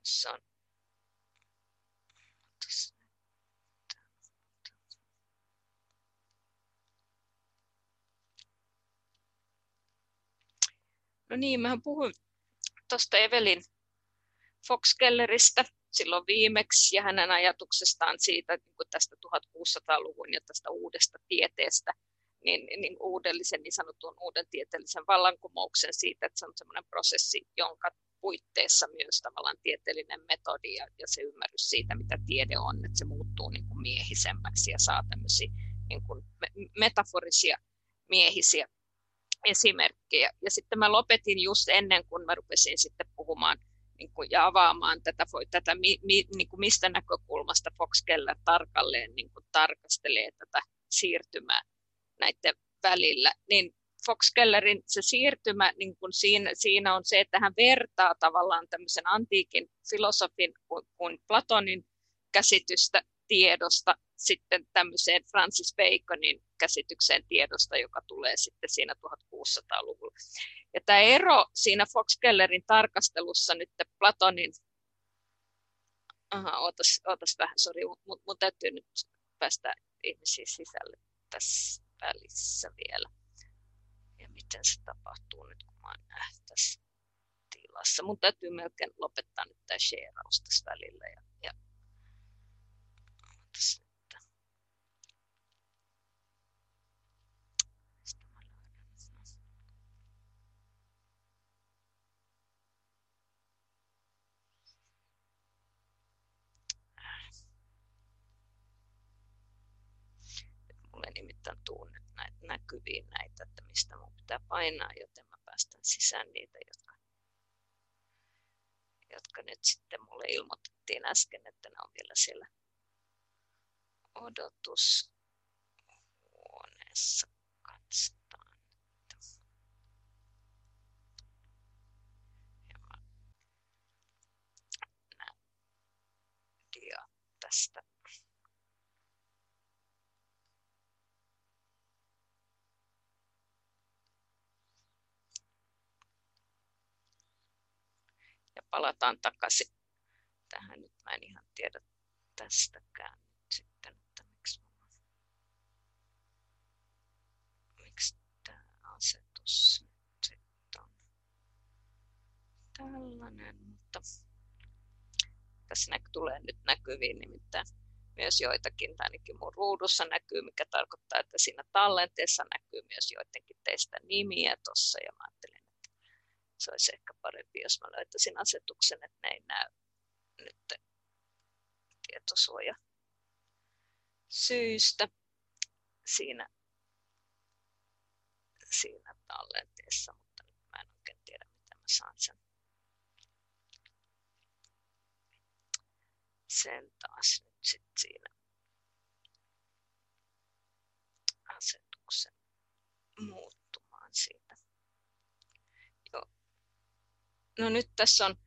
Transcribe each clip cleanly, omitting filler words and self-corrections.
Se on no niin, mähän puhuin tuosta Evelyn Fox-Kelleristä silloin viimeksi ja hänen ajatuksestaan siitä niin tästä 1600-luvun ja tästä uudesta tieteestä, niin uudellisen niin sanotun uuden tieteellisen vallankumouksen siitä, että se on semmoinen prosessi, jonka puitteissa myös tavallaan tieteellinen metodi ja se ymmärrys siitä, mitä tiede on, että se muuttuu niin kuin miehisemmäksi ja saa tämmöisiä niin kuin metaforisia miehisiä esimerkkejä. Ja sitten mä lopetin just ennen kuin mä rupesin sitten puhumaan niin kuin, ja avaamaan tätä niin kuin mistä näkökulmasta Fox-Keller tarkalleen niin kuin tarkastelee tätä siirtymää näiden välillä. Niin Fox-Kellerin se siirtymä niin kuin siinä on se, että hän vertaa tavallaan tämmöisen antiikin filosofin kuin Platonin käsitystä tiedosta sitten tämmöiseen Francis Baconin käsitykseen tiedosta, joka tulee sitten siinä 1600-luvulla. Ja tämä ero siinä Fox-Kellerin tarkastelussa nyt Platonin, ootas vähän, sori, mun täytyy nyt päästä ihmisiä sisälle tässä välissä vielä. Ja miten se tapahtuu nyt, kun mä oon tässä tilassa. Mun täytyy melkein lopettaa nyt tämä shareaus tässä välillä. Ja mulle nimittäin tuu nyt näkyviin näitä, että mistä mun pitää painaa, joten mä päästän sisään niitä, jotka nyt sitten mulle ilmoitettiin äsken, että ne on vielä siellä odotushuoneessa. Katsotaan. Ja mä näen dia tästä. Ja palataan takaisin tähän. Nyt mä en ihan tiedä tästäkään nyt sitten, että miksi tämä asetus nyt sitten on tällainen, mutta tässä tulee nyt näkyviin nimittäin myös joitakin, tai ainakin mun ruudussa näkyy, mikä tarkoittaa, että siinä tallenteessa näkyy myös joidenkin teistä nimiä tuossa, ja mä ajattelin, että se olisi ehkä parempi, jos mä löytäisin asetuksen, että ne ei näy nyt tietosuoja syystä siinä tallenteessa, mutta nyt mä en oikein tiedä, miten mä saan sen taas nyt sit siinä asetuksen muuttumaan siitä. Joo. No nyt tässä on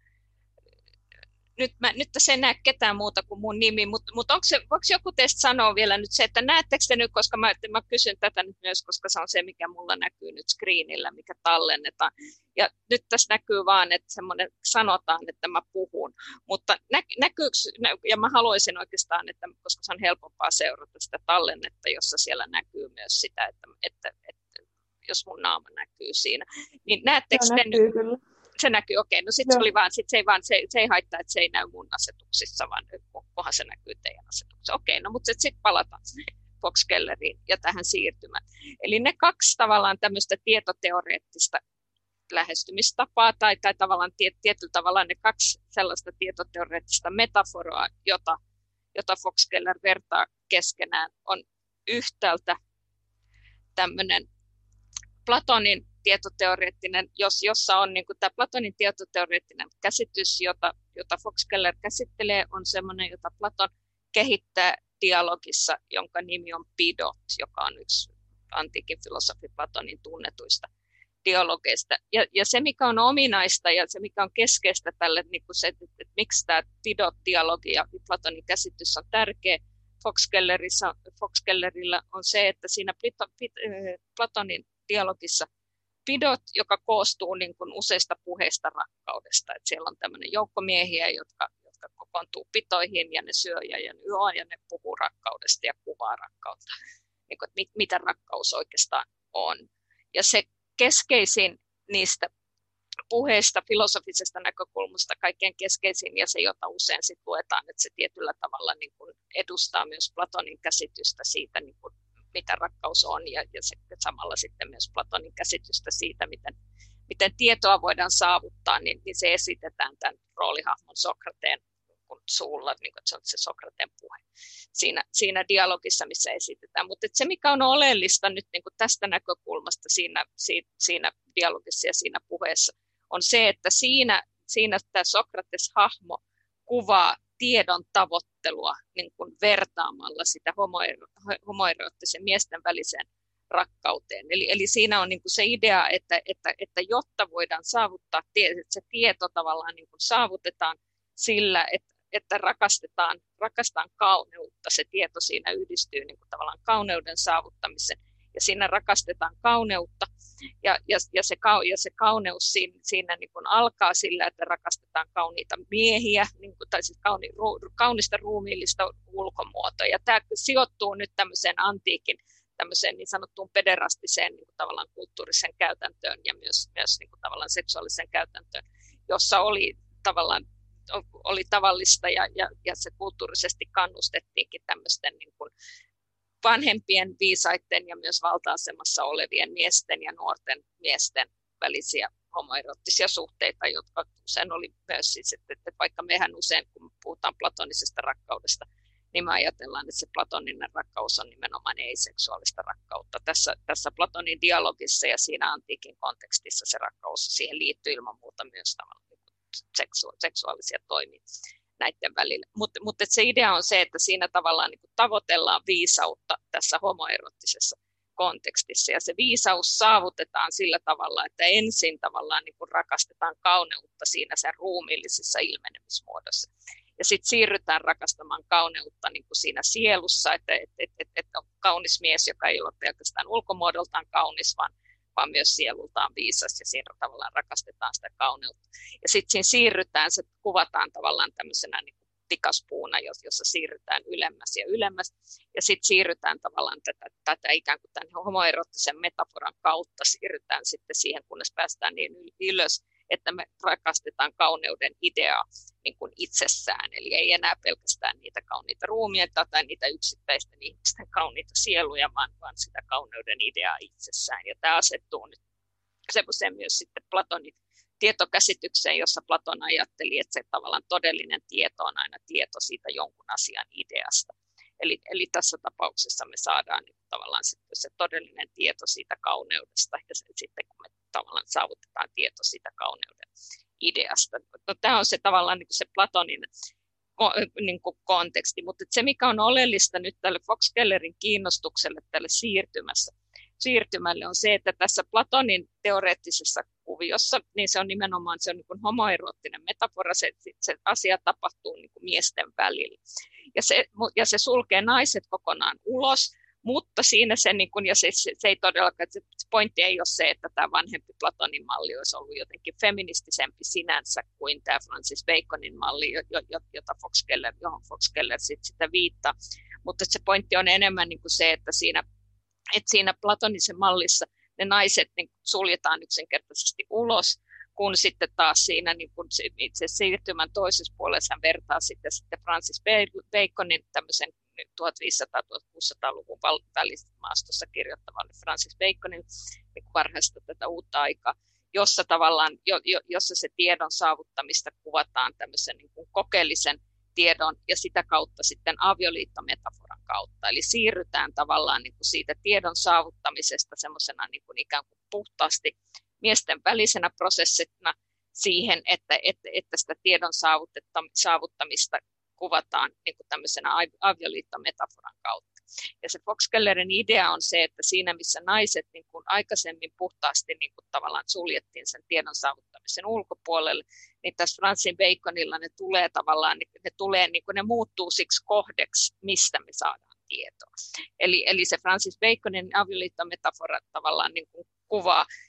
nyt tässä ei näe ketään muuta kuin mun nimi, mutta voiko joku teistä sanoa vielä nyt se, että näettekö te nyt, koska mä kysyn tätä nyt myös, koska se on se, mikä mulla näkyy nyt screenillä, mikä tallennetaan. Ja nyt tässä näkyy vaan, että semmoinen sanotaan, että mä puhun, mutta näkyykö, ja mä haluaisin oikeastaan, että koska se on helpompaa seurata sitä tallennetta, jossa siellä näkyy myös sitä, että jos mun naama näkyy siinä, niin näettekö te nyt? Kyllä. Se näkyy, okei. No sitten se oli vaan, se ei haittaa, että se ei näy mun asetuksissa, vaan kunhan se näkyy teidän asetuksissa. Okei, no mutta sitten palataan Fox-Kelleriin ja tähän siirtymään. Eli ne kaksi tavallaan tämmöistä tietoteoreettista lähestymistapaa tai tavallaan tietyllä tavalla ne kaksi sellaista tietoteoreettista metaforaa, jota Fox-Keller vertaa keskenään, on yhtäältä tämmöinen Platonin tietoteoreettinen, jossa on niin kuin tämä Platonin tietoteoreettinen käsitys, jota Fox-Keller käsittelee, on sellainen, jota Platon kehittää dialogissa, jonka nimi on Pidot, joka on yksi antiikin filosofi Platonin tunnetuista dialogeista. Ja se, mikä on ominaista ja se, mikä on keskeistä tälle, niin kuin se, että miksi tämä Pidot-dialogi ja Platonin käsitys on tärkeä Fox-Kellerillä, on se, että siinä Platonin dialogissa pidot, joka koostuu niin kuin useista puheista rakkaudesta. Et siellä on tämmöinen joukko miehiä, jotka kokoontuu pitoihin ja ne syö ja ne juo ja ne puhuu rakkaudesta ja kuvaa rakkautta, niin kuin, että mitä rakkaus oikeastaan on. Ja se keskeisin niistä puheista filosofisesta näkökulmasta kaikkein keskeisin ja se, jota usein sit luetaan, että se tietyllä tavalla niin kuin edustaa myös Platonin käsitystä siitä, niin kuin, mitä rakkaus on ja se, samalla sitten myös Platonin käsitystä siitä, miten tietoa voidaan saavuttaa, niin se esitetään tämän roolihahmon Sokrateen suulla, niin kuin, että se on se Sokrateen puhe siinä dialogissa, missä esitetään. Mutta se, mikä on oleellista nyt niin kuin tästä näkökulmasta siinä dialogissa ja siinä puheessa, on se, että siinä tämä Sokrates-hahmo kuvaa tiedon tavoittelua niin kuin vertaamalla sitä homoeroottisen miesten väliseen rakkauteen. Eli siinä on niin kuin se idea, että jotta voidaan saavuttaa, että se tieto tavallaan niin kuin saavutetaan sillä, että rakastetaan kauneutta. Se tieto siinä yhdistyy niin kuin tavallaan kauneuden saavuttamiseen. Ja siinä rakastetaan kauneutta, ja se kauneus siinä niin kuin alkaa sillä, että rakastetaan kauniita miehiä, niin kuin, tai siis kaunista ruumiillista ulkomuotoa. Ja tämä sijoittuu nyt tämmöiseen antiikin, tämmöiseen niin sanottuun pederastiseen niin kuin tavallaan kulttuuriseen käytäntöön ja myös niin kuin tavallaan seksuaaliseen käytäntöön, jossa oli tavallista ja se kulttuurisesti kannustettiinkin tämmöisten niin kuin vanhempien viisaiden ja myös valta-asemassa olevien miesten ja nuorten miesten välisiä homoeroottisia suhteita, jotka usein oli myös siis, että vaikka mehän usein, kun puhutaan platonisesta rakkaudesta, niin me ajatellaan, että se platoninen rakkaus on nimenomaan ei-seksuaalista rakkautta. Tässä Platonin dialogissa ja siinä antiikin kontekstissa se rakkaus, siihen liittyy ilman muuta myös tavallaan seksuaalisia toimia näiden välillä. Mutta se idea on se, että siinä tavallaan niin kuin tavoitellaan viisautta tässä homoerottisessa kontekstissa. Ja se viisaus saavutetaan sillä tavalla, että ensin tavallaan niin kuin rakastetaan kauneutta siinä sen ruumiillisessa ilmenemismuodossa. Ja sitten siirrytään rakastamaan kauneutta niin kuin siinä sielussa, että on kaunis mies, joka ei ole pelkästään ulkomuodoltaan kaunis, vaan myös sielultaan viisas, ja siinä tavallaan rakastetaan sitä kauneutta. Ja sitten siinä siirrytään, se kuvataan tavallaan tämmöisenä niin kuin tikaspuuna, jossa siirrytään ylemmäs ja ylemmäs, ja sitten siirrytään tavallaan tätä ikään kuin tämän homoerottisen metaforan kautta, siirrytään sitten siihen, kunnes päästään niin ylös, että me rakastetaan kauneuden ideaa niin kuin itsessään, eli ei enää pelkästään niitä kauniita ruumiita tai niitä yksittäisten ihmisten kauniita sieluja, vaan sitä kauneuden ideaa itsessään. Ja tämä asettuu nyt semmoiseen myös sitten Platonin tietokäsitykseen, jossa Platon ajatteli, että se tavallaan todellinen tieto on aina tieto siitä jonkun asian ideasta. Eli tässä tapauksessa me saadaan niin tavallaan se todellinen tieto siitä kauneudesta, ja sitten kun me tavallaan saavutetaan tieto siitä kauneuden ideasta. No, tämä on se tavallaan niin kuin se Platonin niin kuin konteksti, mutta se mikä on oleellista nyt tälle Fox-Kellerin kiinnostukselle tälle siirtymälle on se, että tässä Platonin teoreettisessa kuviossa, niin se on nimenomaan se on niin kuin homoeroottinen metafora, se asia tapahtuu niin kuin miesten välillä. Ja se sulkee naiset kokonaan ulos, mutta siinä se, niin kun, ja se ei todellakaan, se pointti ei ole se, että tämä vanhempi Platonin malli olisi ollut jotenkin feministisempi sinänsä kuin tämä Francis Baconin malli, johon Fox-Keller sitä viittaa. Mutta se pointti on enemmän niin kuin se, että siinä Platonisen mallissa ne naiset niin suljetaan yksinkertaisesti ulos, kun sitten taas siinä niin kun itse siirtymän toisessa puolessa hän vertaa sitten Francis Baconin tämmöisen 1500-1600-luvun välimaastossa kirjoittavalle Francis Baconin niin varhaista tätä uutta aikaa, jossa tavallaan, jossa se tiedon saavuttamista kuvataan tämmöisen niin kuin kokeellisen tiedon ja sitä kautta sitten avioliittometaforan kautta. Eli siirrytään tavallaan niin kuin siitä tiedon saavuttamisesta semmoisena niin kuin ikään kuin puhtaasti miesten välisenä prosessina siihen, että sitä tiedon saavuttamista kuvataan niin kuin tämmöisenä avioliittometaforan kautta. Ja se Fox-Kellerin idea on se, että siinä missä naiset niin kuin aikaisemmin puhtaasti niin kuin tavallaan suljettiin sen tiedon saavuttamisen ulkopuolelle, niin tässä Francis Baconilla ne tulee tavallaan, ne muuttuu siksi kohdeksi, mistä me saadaan tietoa. Eli se Francis Baconin avioliittometafora tavallaan niin kuin kuvaa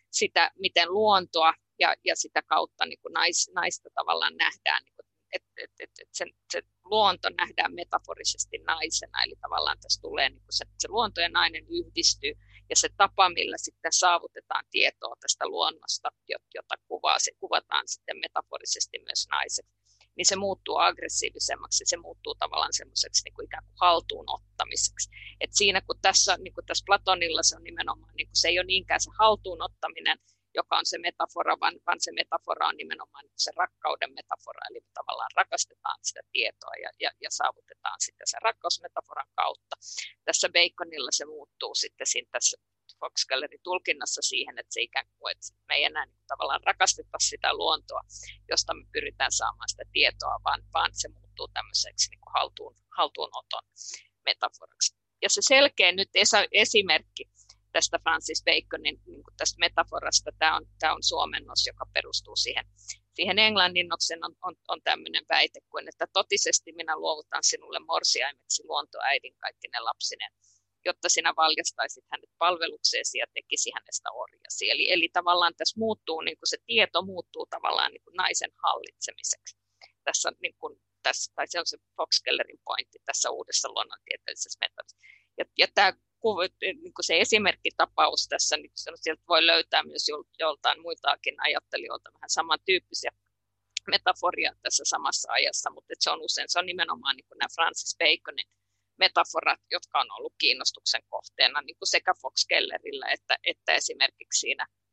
sitä miten luontoa ja sitä kautta niin kuin naista tavallaan nähdään, niin kuin, että se luonto nähdään metaforisesti naisena, eli tavallaan tässä tulee niin kuin se luonto ja nainen yhdistyy, ja se tapa, millä sitten saavutetaan tietoa tästä luonnosta, jota kuvataan sitten metaforisesti myös naiseksi, niin se muuttuu aggressiivisemmaksi, se muuttuu tavallaan semmoiseksi niin kuin ikään kuin haltuun ottamiseksi. Et siinä kun tässä, niin kuin tässä Platonilla se on nimenomaan, niin kuin se ei ole niinkään se haltuun ottaminen, joka on se metafora, vaan se metafora on nimenomaan se rakkauden metafora, eli tavallaan rakastetaan sitä tietoa ja saavutetaan sitten se rakkausmetaforan kautta. Tässä Baconilla se muuttuu sitten siinä tässä Fox-Gallerin tulkinnassa siihen, että se ikään kuin, että me ei enää niin tavallaan rakasteta sitä luontoa, josta me pyritään saamaan sitä tietoa, vaan se muuttuu tämmöiseksi niin kuin haltuunoton metaforaksi. Ja se selkeä nyt esimerkki tästä Francis Baconin niin kuin tästä metaforasta, tämä on suomennos, joka perustuu siihen englanninnokseen, on tämmöinen väite kuin, että totisesti minä luovutan sinulle morsiaimeksi luontoäidin kaikkine lapsinen, jotta sinä valjastaisit hänet palvelukseesi ja tekisi hänestä orjasi. Eli tavallaan tässä muuttuu, niin kuin se tieto muuttuu tavallaan niin kuin naisen hallitsemiseksi. Tässä, niin kuin, tai se on se Fox-Gallerin pointti tässä uudessa luonnontieteellisessä metodissa. Ja tämä niin kuin se esimerkkitapaus tässä, niin sieltä voi löytää myös joltain muiltakin ajattelijoilta vähän samantyyppisiä metaforia tässä samassa ajassa, mutta se on nimenomaan niin kuin nämä Francis Baconin metaforat, jotka on ollut kiinnostuksen kohteena niin kuin sekä Fox-Gallerillä että esimerkiksi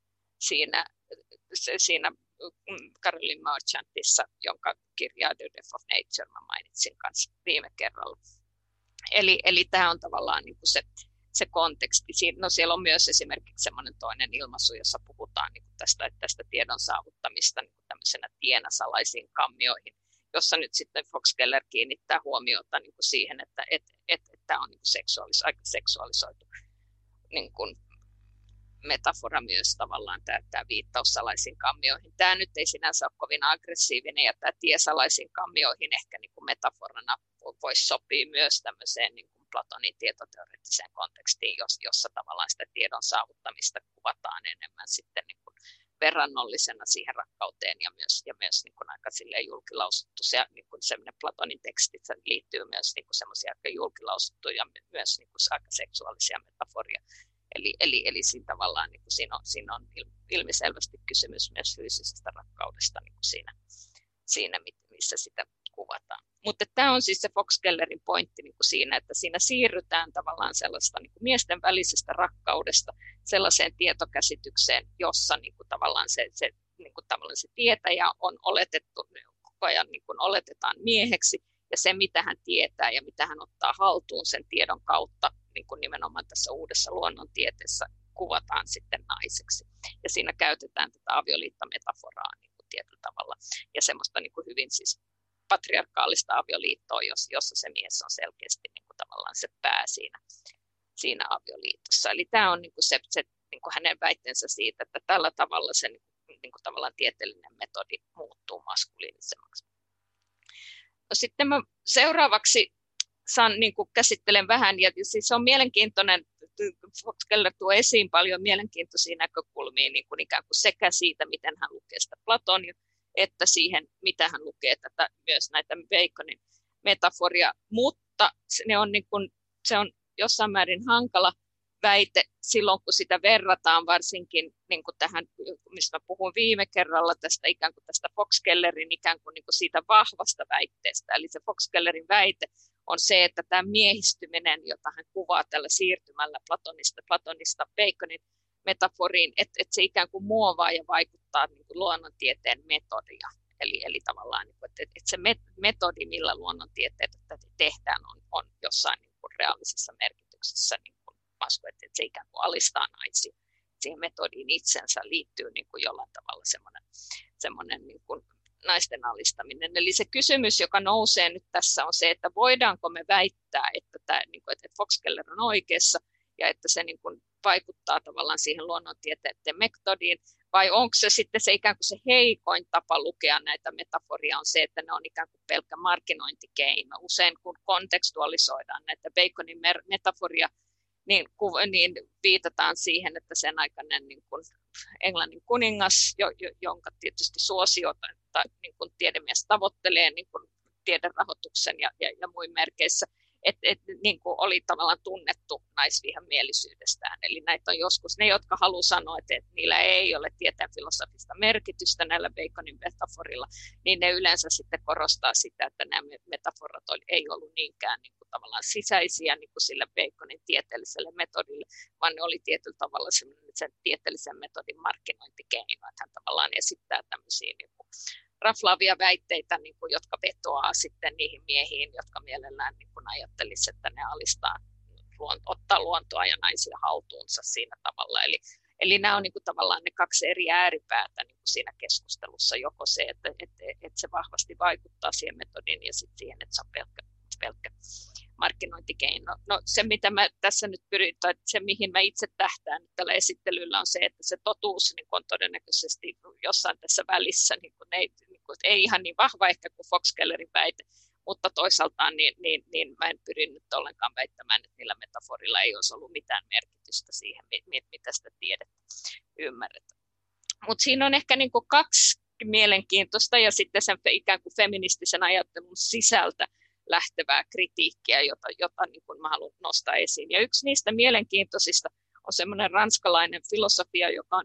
siinä Caroline Merchantissa, jonka kirjaa The Death of Nature mä mainitsin kanssa viime kerralla. Eli tämä on tavallaan niin kuin se konteksti. No siellä on myös esimerkiksi semmoinen toinen ilmaisu, jossa puhutaan niin kuin tästä tiedon saavuttamista niin kuin tämmöisenä tienä salaisiin kammioihin, jossa nyt sitten Fox-Geller kiinnittää huomiota niin kuin siihen, että tämä on niin kuin aika seksuaalisoitu niin kuin metafora myös tavallaan tämä viittaus salaisiin kammioihin. Tämä nyt ei sinänsä ole kovin aggressiivinen, ja tämä tie salaisiin kammioihin ehkä niin kuin metaforana voisi sopia myös tämmöiseen niin kuin Platonin tietoteoreettiseen kontekstiin, jossa tavallaan sitä tiedon saavuttamista kuvataan enemmän sitten niin kuin verrannollisena siihen rakkauteen ja myös niin kuin aika julkilausuttu. Se, niin kuin semmoinen Platonin teksti liittyy myös niin kuin semmoisia aika julkilausuttuja ja myös niin kuin aika seksuaalisia metaforia. Eli siinä tavallaan niin kuin siinä on ilmiselvästi kysymys myös fyysisestä rakkaudesta niin kuin siinä, missä sitä kuvataan. Mutta tämä on siis se Fox-Gallerin pointti niin kuin siinä, että siinä siirrytään tavallaan sellaista niin kuin miesten välisestä rakkaudesta sellaiseen tietokäsitykseen, jossa niin kuin tavallaan se tietäjä on oletettu, koko ajan niin kuin oletetaan mieheksi, ja se mitä hän tietää ja mitä hän ottaa haltuun sen tiedon kautta, niin kuin nimenomaan tässä uudessa luonnontieteessä kuvataan sitten naiseksi. Ja siinä käytetään tätä avioliittometaforaa niin kuin tietyllä tavalla ja semmoista niin kuin hyvin siis patriarkaalista avioliittoa, jossa se mies on selkeästi niin kuin tavallaan se pää siinä avioliitossa. Eli tämä on niin kuin se niin kuin hänen väitteensä siitä, että tällä tavalla se niin kuin tavallaan tieteellinen metodi muuttuu maskuliinisemmaksi. No sitten mä seuraavaksi niin kuin käsittelen vähän, ja siis on mielenkiintoinen, Fox-Geller tuo esiin paljon mielenkiintoisia näkökulmia niin kuin ikään kuin sekä siitä, miten hän lukee sitä Platonia, että siihen, mitä hän lukee myös näitä Baconin metaforia, mutta se on jossain määrin hankala väite silloin, kun sitä verrataan varsinkin niin kuin tähän, mistä puhun viime kerralla, tästä ikään kuin tästä Fox-Gellerin ikään kuin, siitä vahvasta väitteestä. Eli se Fox-Gellerin väite on se, että tämä miehistyminen, jota hän kuvaa tällä siirtymällä Platonista Baconin metaforiin, että se ikään kuin muovaa ja vaikuttaa niin kuin luonnontieteen metodia. Eli tavallaan, että se metodi, millä luonnontieteet tehdään, on jossain niin kuin reaalisessa merkityksessä niin kuin että se ikään kuin alistaa naisia. Siihen metodiin itsensä liittyy niin kuin jollain tavalla semmoinen niin kuin naisten alistaminen. Eli se kysymys, joka nousee nyt tässä, on se, että voidaanko me väittää, että Fox-Geller on oikeassa ja että se niin kuin vaikuttaa tavallaan siihen luonnontieteiden metodiin, vai onko se sitten se ikään kuin se heikoin tapa lukea näitä metaforia on se, että ne on ikään kuin pelkkä markkinointikeino. Usein kun kontekstualisoidaan näitä Baconin metaforia, niin viitataan siihen, että sen aikainen niin kuin Englannin kuningas, jonka tietysti suosiota niin kuin tiedemies tavoittelee niin kuin tiederahoituksen ja muin merkeissä, että niin kuin oli tavallaan tunnettu naisvihamielisyydestään. Eli näitä on joskus ne, jotka haluaa sanoa, että niillä ei ole tieteen filosofista merkitystä näillä Baconin metaforilla, niin ne yleensä sitten korostaa sitä, että nämä metaforat ei ollut niinkään niin kuin tavallaan sisäisiä niin kuin sille Baconin tieteelliselle metodille, vaan ne oli tietyllä tavalla sen tieteellisen metodin markkinointikeino, että hän tavallaan esittää tämmöisiä niin kuin raflaavia väitteitä, niin kuin, jotka vetoaa sitten niihin miehiin, jotka mielellään niin kuin ajattelisivat, että ne alistaa, ottaa luontoa ja naisia haltuunsa siinä tavalla. Eli nämä on niin kuin, tavallaan ne kaksi eri ääripäätä niin kuin siinä keskustelussa, joko se, että se vahvasti vaikuttaa siihen metodiin ja sitten siihen, että se on pelkkä markkinointikeino. No se, mitä mä tässä nyt pyrin, tai se, mihin mä itse tähtään nyt tällä esittelyllä, on se, että se totuus niin on todennäköisesti jossain tässä välissä, ei ihan niin vahva ehkä kuin Fox-Kellerin väite, mutta toisaaltaan niin mä en pyri nyt ollenkaan väittämään, että niillä metaforilla ei olisi ollut mitään merkitystä siihen, mitä sitä tiedettä ymmärretään. Mutta siinä on ehkä niin kuin kaksi mielenkiintoista ja sitten sen ikään kuin feministisen ajattelun sisältä lähtevää kritiikkiä, jota niin kuin mä haluan nostaa esiin. Ja yksi niistä mielenkiintoisista on semmoinen ranskalainen filosofia, joka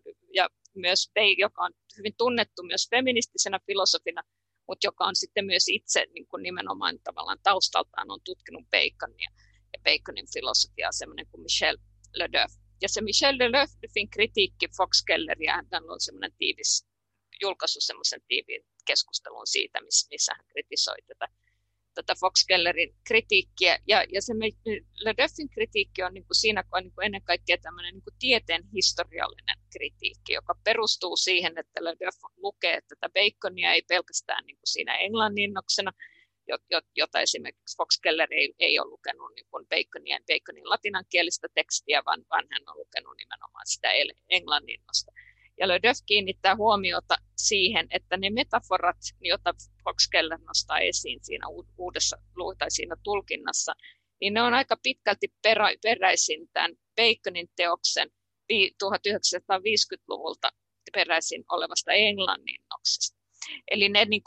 on hyvin tunnettu myös feministisenä filosofina, mutta joka on sitten myös itse niin kuin nimenomaan tavallaan taustaltaan on tutkinut Baconia ja Baconin filosofiaa, semmoinen kuin Michel Ledoux. Ja se Michel Ledouxin kritiikki Fox-Kelleria, hän on semmoinen tiivis julkaissut semmoisen tiiviin keskustelun siitä, missä hän kritisoi tätä Fox-Kellerin kritiikkiä, ja se Ledouxin kritiikki on niin kuin siinä on niin kuin ennen kaikkea tämmöinen niin kuin tieteen historiallinen kritiikki, joka perustuu siihen, että Ledoux lukee tätä Baconia ei pelkästään niin kuin siinä englanninnoksena, jota esimerkiksi Fox-Keller ei ole lukenut niin kuin Baconin latinankielistä tekstiä, vaan hän on lukenut nimenomaan sitä englanninnosta. Ja Ledoux kiinnittää huomiota siihen, että ne metaforat, joita Fox-Keller nostaa esiin siinä siinä tulkinnassa, niin ne on aika pitkälti peräisin tämän Baconin teoksen 1950-luvulta peräisin olevasta englanninnoksesta. Eli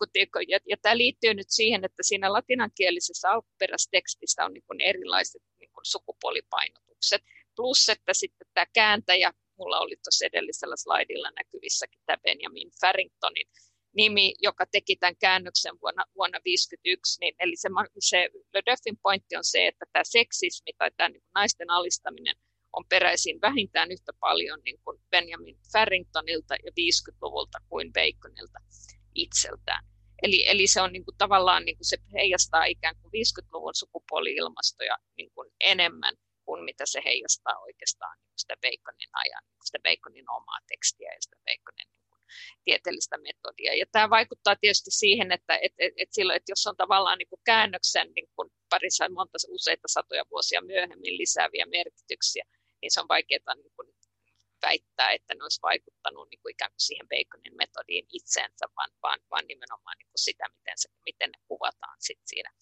ja tämä liittyy nyt siihen, että siinä latinankielisessä alkuperäistekstissä on niin kuin erilaiset niin kuin sukupuolipainotukset, plus että sitten tämä kääntäjä, mulla oli tuossa edellisellä slaidilla näkyvissäkin tämä Benjamin Farringtonin nimi, joka teki tämän käännöksen vuonna 1951. Niin, eli se Ledouxin pointti on se, että tämä seksismi tai tämä niin kuin naisten alistaminen on peräisin vähintään yhtä paljon niin kuin Benjamin Farringtonilta ja 50-luvulta kuin Baconilta itseltään. Eli se on niin kuin, tavallaan niin kuin se heijastaa ikään kuin 50-luvun sukupuoli-ilmastoja niin kuin enemmän kuin mitä se heijastaa oikeastaan niin sitä Baconin ajan, sitä Baconin omaa tekstiä ja sitä Baconin niin kuin tieteellistä metodia. Ja tämä vaikuttaa tietysti siihen, että silloin, että jos on tavallaan niin kuin käännöksen niin kuin useita satoja vuosia myöhemmin lisääviä merkityksiä, niin se on vaikeaa niin kuin väittää, että ne olisi vaikuttanut niin kuin ikään kuin siihen Baconin metodiin itseensä, vaan nimenomaan niin kuin sitä, miten ne kuvataan sit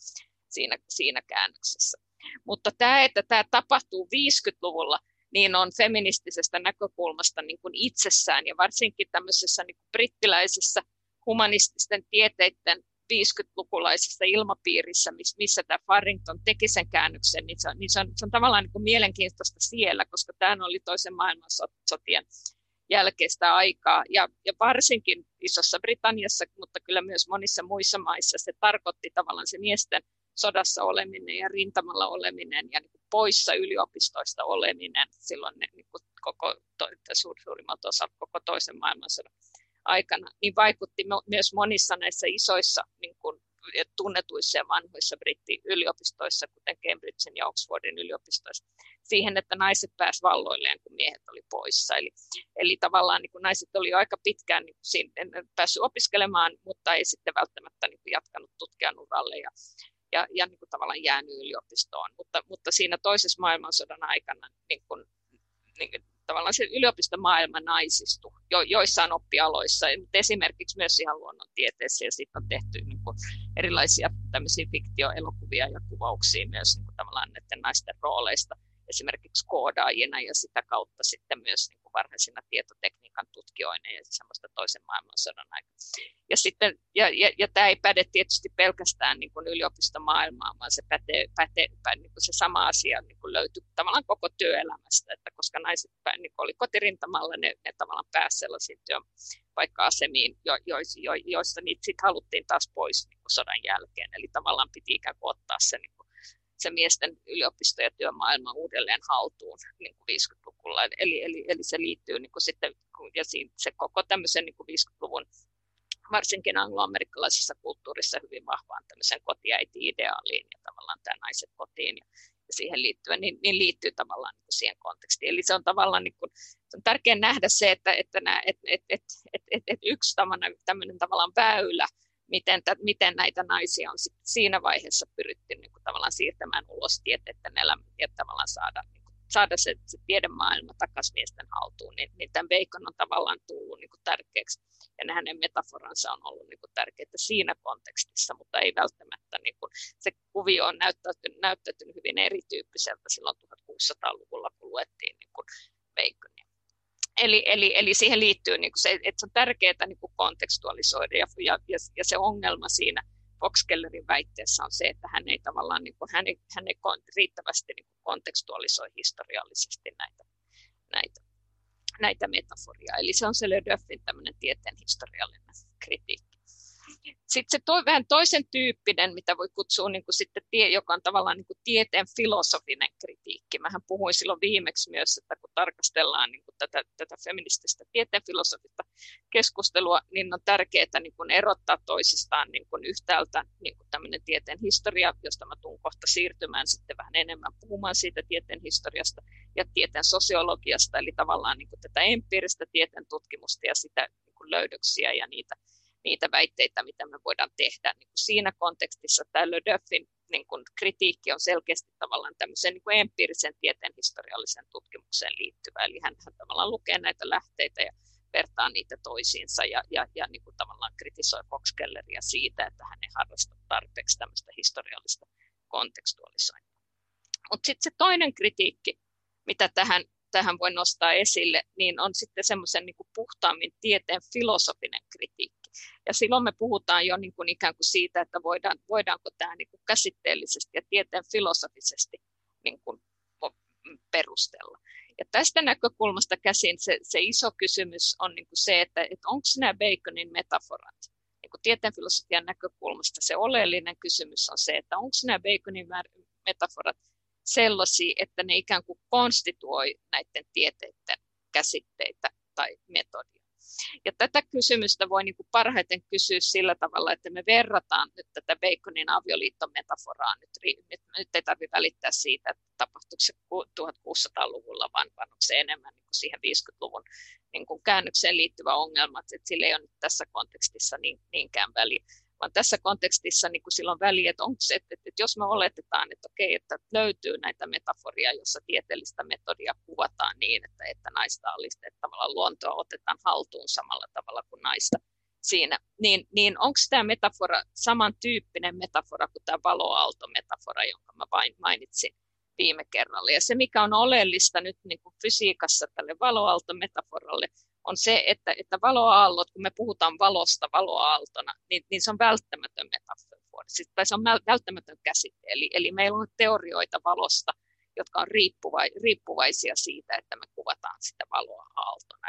siinä käännöksessä. Mutta että tämä tapahtuu 50-luvulla, niin on feministisestä näkökulmasta niin kuin itsessään, ja varsinkin tämmöisessä niin kuin brittiläisessä humanististen tieteiden 50-lukulaisessa ilmapiirissä, missä tämä Farrington teki sen käännöksen, niin se on tavallaan niin kuin mielenkiintoista siellä, koska tämä oli toisen maailmansotien jälkeistä aikaa, ja varsinkin Isossa Britanniassa, mutta kyllä myös monissa muissa maissa se tarkoitti tavallaan se miesten sodassa oleminen ja rintamalla oleminen ja niin kuin poissa yliopistoista oleminen silloin niin kuin suurimmalta osalta koko toisen maailmansodan aikana, niin vaikutti myös monissa näissä isoissa niin kuin tunnetuissa ja vanhoissa brittiyliopistoissa, kuten Cambridgein ja Oxfordin yliopistoissa, siihen, että naiset pääsivät valloilleen, kun miehet oli poissa. Eli tavallaan niin kuin naiset oli jo aika pitkään niin päässyt opiskelemaan, mutta ei sitten välttämättä niin kuin jatkanut tutkijan uralle ja niin kuin tavallaan jäänyt yliopistoon. Mutta siinä toisessa maailmansodan aikana niin kuin tavallaan se yliopistomaailma naisistui joissain oppialoissa, mutta esimerkiksi myös ihan luonnontieteessä, ja siitä on tehty niin kuin erilaisia tämmöisiä fiktioelokuvia ja kuvauksia myös niin kuin tavallaan näiden naisten rooleista. esimerkiksi koodaajina ja sitä kautta sitten myös niin kuin varhaisina tietotekniikan tutkijoina ja semmoista toisen maailmansodan aikana. Ja, sitten, ja tämä ei päde tietysti pelkästään niin kuin yliopistomaailmaan, vaan se niin kuin se sama asia niin kuin löytyy tavallaan koko työelämästä, että koska naiset niin kuin oli kotirintamalla, ne tavallaan pääsivät sellaisiin työpaikka-asemiin, joista niitä sitten haluttiin taas pois niin kuin sodan jälkeen, eli tavallaan piti ikään kuin ottaa se niin kuin se miesten yliopisto- ja työmaailma uudelleen haltuun niin kuin 50-luvulla. Eli se liittyy niin kuin sitten, ja se koko tämmöisen niin kuin 50-luvun, varsinkin angloamerikkalaisessa kulttuurissa hyvin vahvaan tämmöisen kotiäiti-ideaaliin ja tavallaan tämä naiset kotiin ja siihen liittyen, niin liittyy tavallaan niin kuin siihen kontekstiin. Eli se on tavallaan niin kuin, se on tärkeää nähdä se, että yksi tämmöinen tavallaan väylä, miten näitä naisia on siinä vaiheessa pyritty niin kuin tavallaan siirtämään ulos tieteiden elämään ja tavallaan saada se tiedemaailma takaisin miesten haltuun, niin tämän Bacon on tavallaan tullut niin kuin tärkeäksi. Ja hänen metaforansa on ollut niin kuin tärkeää siinä kontekstissa, mutta ei välttämättä, niin kuin, se kuvio on näyttäytynyt hyvin erityyppiseltä silloin 1600-luvulla, kun luettiin niin kuin Baconia. Eli siihen liittyy niin kuin se, että se on tärkeää niin kuin kontekstualisoida ja se ongelma siinä Fox-Kellerin väitteessä on se, että hän ei tavallaan niin kuin, hän ei riittävästi niin kuin kontekstualisoi historiallisesti näitä metaforia. Eli se on se Le Duffin tämmöinen tieteen historiallinen kritiikki. Sitten se vähän toisen tyyppinen, mitä voi kutsua niin kuin sitten joka on tavallaan niin kuin tieteen filosofinen kritiikki. Mähän puhuin silloin viimeksi myös, että kun tarkastellaan niin kuin tätä feminististä tieteen filosofista keskustelua, niin on tärkeää niin kuin erottaa toisistaan niin kuin yhtäältä niin kuin tämmöinen tieteen historia, josta mä tuun kohta siirtymään sitten vähän enemmän puhumaan siitä tieteen historiasta ja tieteen sosiologiasta, eli tavallaan niin kuin tätä empiiristä tieteen tutkimusta ja sitä niin kuin löydöksiä ja niitä väitteitä, mitä me voidaan tehdä niin kuin siinä kontekstissa. Tämä Le Duffin niin kuin kritiikki on selkeästi tavallaan tämmöiseen niin kuin empiirisen tieteen historialliseen tutkimukseen liittyvä. Eli hän tavallaan lukee näitä lähteitä ja vertaa niitä toisiinsa ja niin kuin tavallaan kritisoi Fox-Kelleria siitä, että hän ei harrasta tarpeeksi tämmöistä historiallista kontekstualisointia. Mutta sitten se toinen kritiikki, mitä tähän voi nostaa esille, niin on sitten semmoisen niin kuin puhtaammin tieteen filosofinen kritiikki. Ja silloin me puhutaan jo niin kuin ikään kuin siitä, että voidaanko tämä niin kuin käsitteellisesti ja tieteen filosofisesti niin kuin perustella. Ja tästä näkökulmasta käsin se iso kysymys on niin kuin se, että onko nämä Baconin metaforat. Niin kuin tieteen filosofian näkökulmasta se oleellinen kysymys on se, että onko nämä Baconin metaforat sellaisia, että ne ikään kuin konstituoi näiden tieteiden käsitteitä tai metodia. Ja tätä kysymystä voi niin kuin parhaiten kysyä sillä tavalla, että me verrataan nyt tätä Baconin avioliittometaforaa. Nyt ei tarvitse välittää siitä, että tapahtuiko se 1600-luvulla, vaan onko se enemmän niin kuin siihen 50-luvun niin kuin käännökseen liittyvä ongelma, että sillä ei ole nyt tässä kontekstissa niinkään väliä. Vaan tässä kontekstissa niin kuin silloin väliä, että onko se, että jos me oletetaan, että okei, että löytyy näitä metaforia, jossa tieteellistä metodia kuvataan niin, että naista alistetaan, tavallaan luontoa otetaan haltuun samalla tavalla kuin naista siinä, niin onko tämä metafora samantyyppinen metafora kuin tämä valoaaltometafora, jonka mä vain mainitsin viime kerralla. Ja se, mikä on oleellista nyt niin kuin fysiikassa tälle valoaaltometaforalle, on se, että valoaallot, kun me puhutaan valosta valoaaltona, niin se on välttämätön metafora, tai se on välttämätön käsite. Eli meillä on teorioita valosta, jotka on riippuvaisia siitä, että me kuvataan sitä valoa aaltona.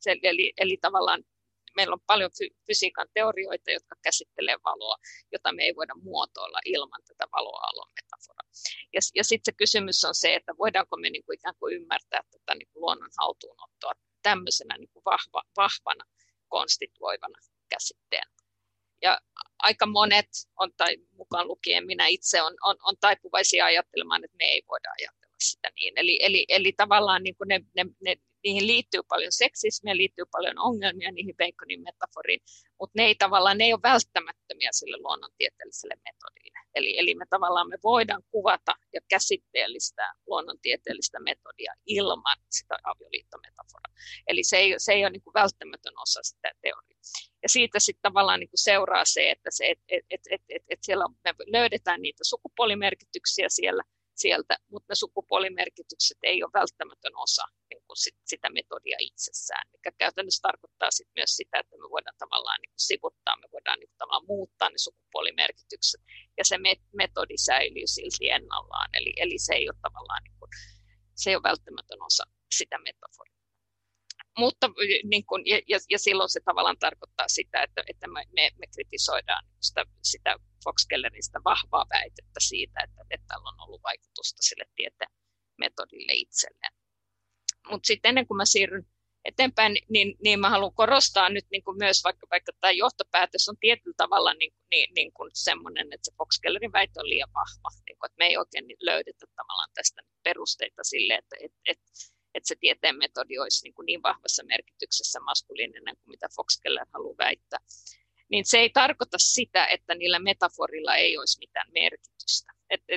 Eli tavallaan meillä on paljon fysiikan teorioita, jotka käsittelee valoa, jota me ei voida muotoilla ilman tätä valoaallon metaforaa. Ja sitten se kysymys on se, että voidaanko me niin kuin ikään kuin ymmärtää tätä niin kuin luonnon haltuunottoa tämmöisenä niin kuin vahvana konstituoivana käsitteenä. Ja aika monet, tai mukaan lukien minä itse, on taipuvaisia ajattelemaan, että me ei voida ajatella sitä niin. Eli tavallaan niin kuin niihin liittyy paljon seksismiä, liittyy paljon ongelmia niihin Baconin metaforiin, mutta ne ei ole välttämättömiä sille luonnontieteelliselle metodille. Eli me tavallaan me voidaan kuvata ja käsitteellistää luonnontieteellistä metodia ilman sitä avioliittometaforaa. Eli se ei ole niin kuin välttämätön osa sitä teoriaa. Ja siitä sitten tavallaan niin kuin seuraa se, että siellä me löydetään niitä sukupuolimerkityksiä siellä sieltä, mutta ne sukupuolimerkitykset ei ole välttämätön osa niin kuin sitä metodia itsessään, mikä käytännössä tarkoittaa sit myös sitä, että me voidaan tavallaan niin kuin sivuttaa, me voidaan niin kuin tavallaan muuttaa ne sukupuolimerkitykset, ja se metodi säilyy silti ennallaan, eli se ei ole tavallaan niin kuin, se ei ole välttämätön osa sitä metaforia. Mutta niin kun, ja silloin se tavallaan tarkoittaa sitä, että me kritisoidaan sitä Fox-Kellerin vahvaa väitettä siitä, että tällä on ollut vaikutusta sille tieteen metodille itselleen. Mutta sitten ennen kuin mä siirryn eteenpäin, niin mä haluan korostaa nyt niin kuin myös, vaikka tämä johtopäätös on tietyllä tavalla niin kuin semmoinen, että se Fox-Kellerin väite on liian vahva, niin kuin, että me ei oikein löydetä tavallaan tästä perusteita sille, että se tieteen metodi olisi niin vahvassa merkityksessä maskuliininen kuin mitä Fox-Keller haluaa väittää, niin se ei tarkoita sitä, että niillä metaforilla ei olisi mitään merkitystä.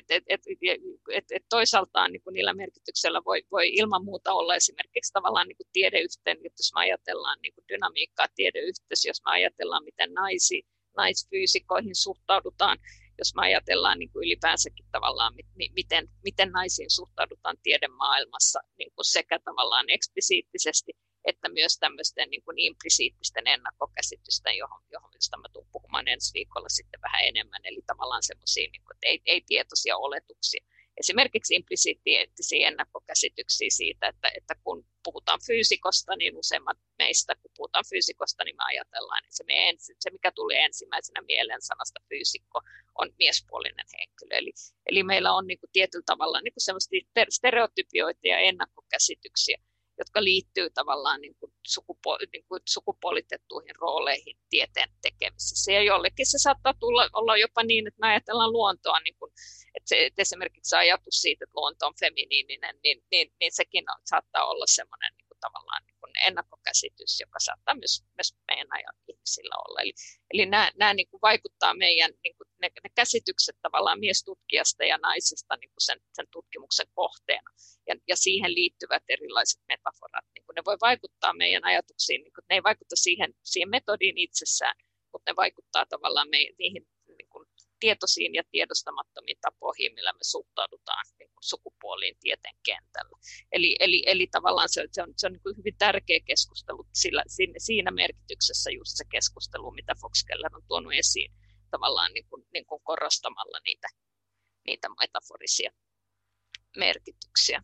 Toisaaltaan niin niillä merkityksellä voi ilman muuta olla esimerkiksi tavallaan niin tiedeyhteys, jos me ajatellaan niin dynamiikkaa tiedeyhteys, jos me ajatellaan, miten naisfyysikoihin suhtaudutaan, jos me ajatellaan niin kuin ylipäänsäkin tavallaan, miten naisiin suhtaudutaan tiedemaailmassa niin kuin sekä tavallaan eksplisiittisesti, että myös tämmöisten niin kuin implisiittisten ennakkokäsitysten, josta mä tulen puhumaan ensi viikolla sitten vähän enemmän, eli tavallaan semmoisia niin kuin, ei tietoisia oletuksia. Esimerkiksi implisiittisiä ennakkokäsityksiä siitä, että kun puhutaan fyysikosta, niin useimmat meistä, kun puhutaan fyysikosta, niin me ajatellaan, että se mikä tulee ensimmäisenä mieleen sanasta fyysikko, on miespuolinen henkilö. Eli meillä on niin kuin tietyllä tavalla niin kuin semmoisia stereotypioita ja ennakkokäsityksiä, jotka liittyy tavallaan niin kuin sukupuolitettuihin rooleihin tieteen tekemisessä. Ja jollekin se saattaa olla jopa niin, että me ajatellaan luontoa, niin kuin, että esimerkiksi ajatus siitä, että luonto on feminiininen, niin sekin saattaa olla semmoinen niin kuin tavallaan niin kuin ennakkokäsitys, joka saattaa myös meidän ajan ihmisillä olla. Eli nämä niin kuin vaikuttaa meidän, niin kuin ne käsitykset tavallaan miestutkijasta ja naisesta niin kuin sen tutkimuksen kohteena. Ja siihen liittyvät erilaiset metaforat. Niin ne voi vaikuttaa meidän ajatuksiin, niin ne ei vaikuta siihen metodiin itsessään, mutta ne vaikuttaa tavallaan niihin niin kuin tietoisiin ja tiedostamattomiin tapoihin, millä me suhtaudutaan niin kuin sukupuoliin tieteen kentällä. Eli tavallaan se on niin kuin hyvin tärkeä keskustelu siinä merkityksessä just se keskustelu, mitä Fox-Keller on tuonut esiin tavallaan niin kuin korostamalla niitä metaforisia merkityksiä.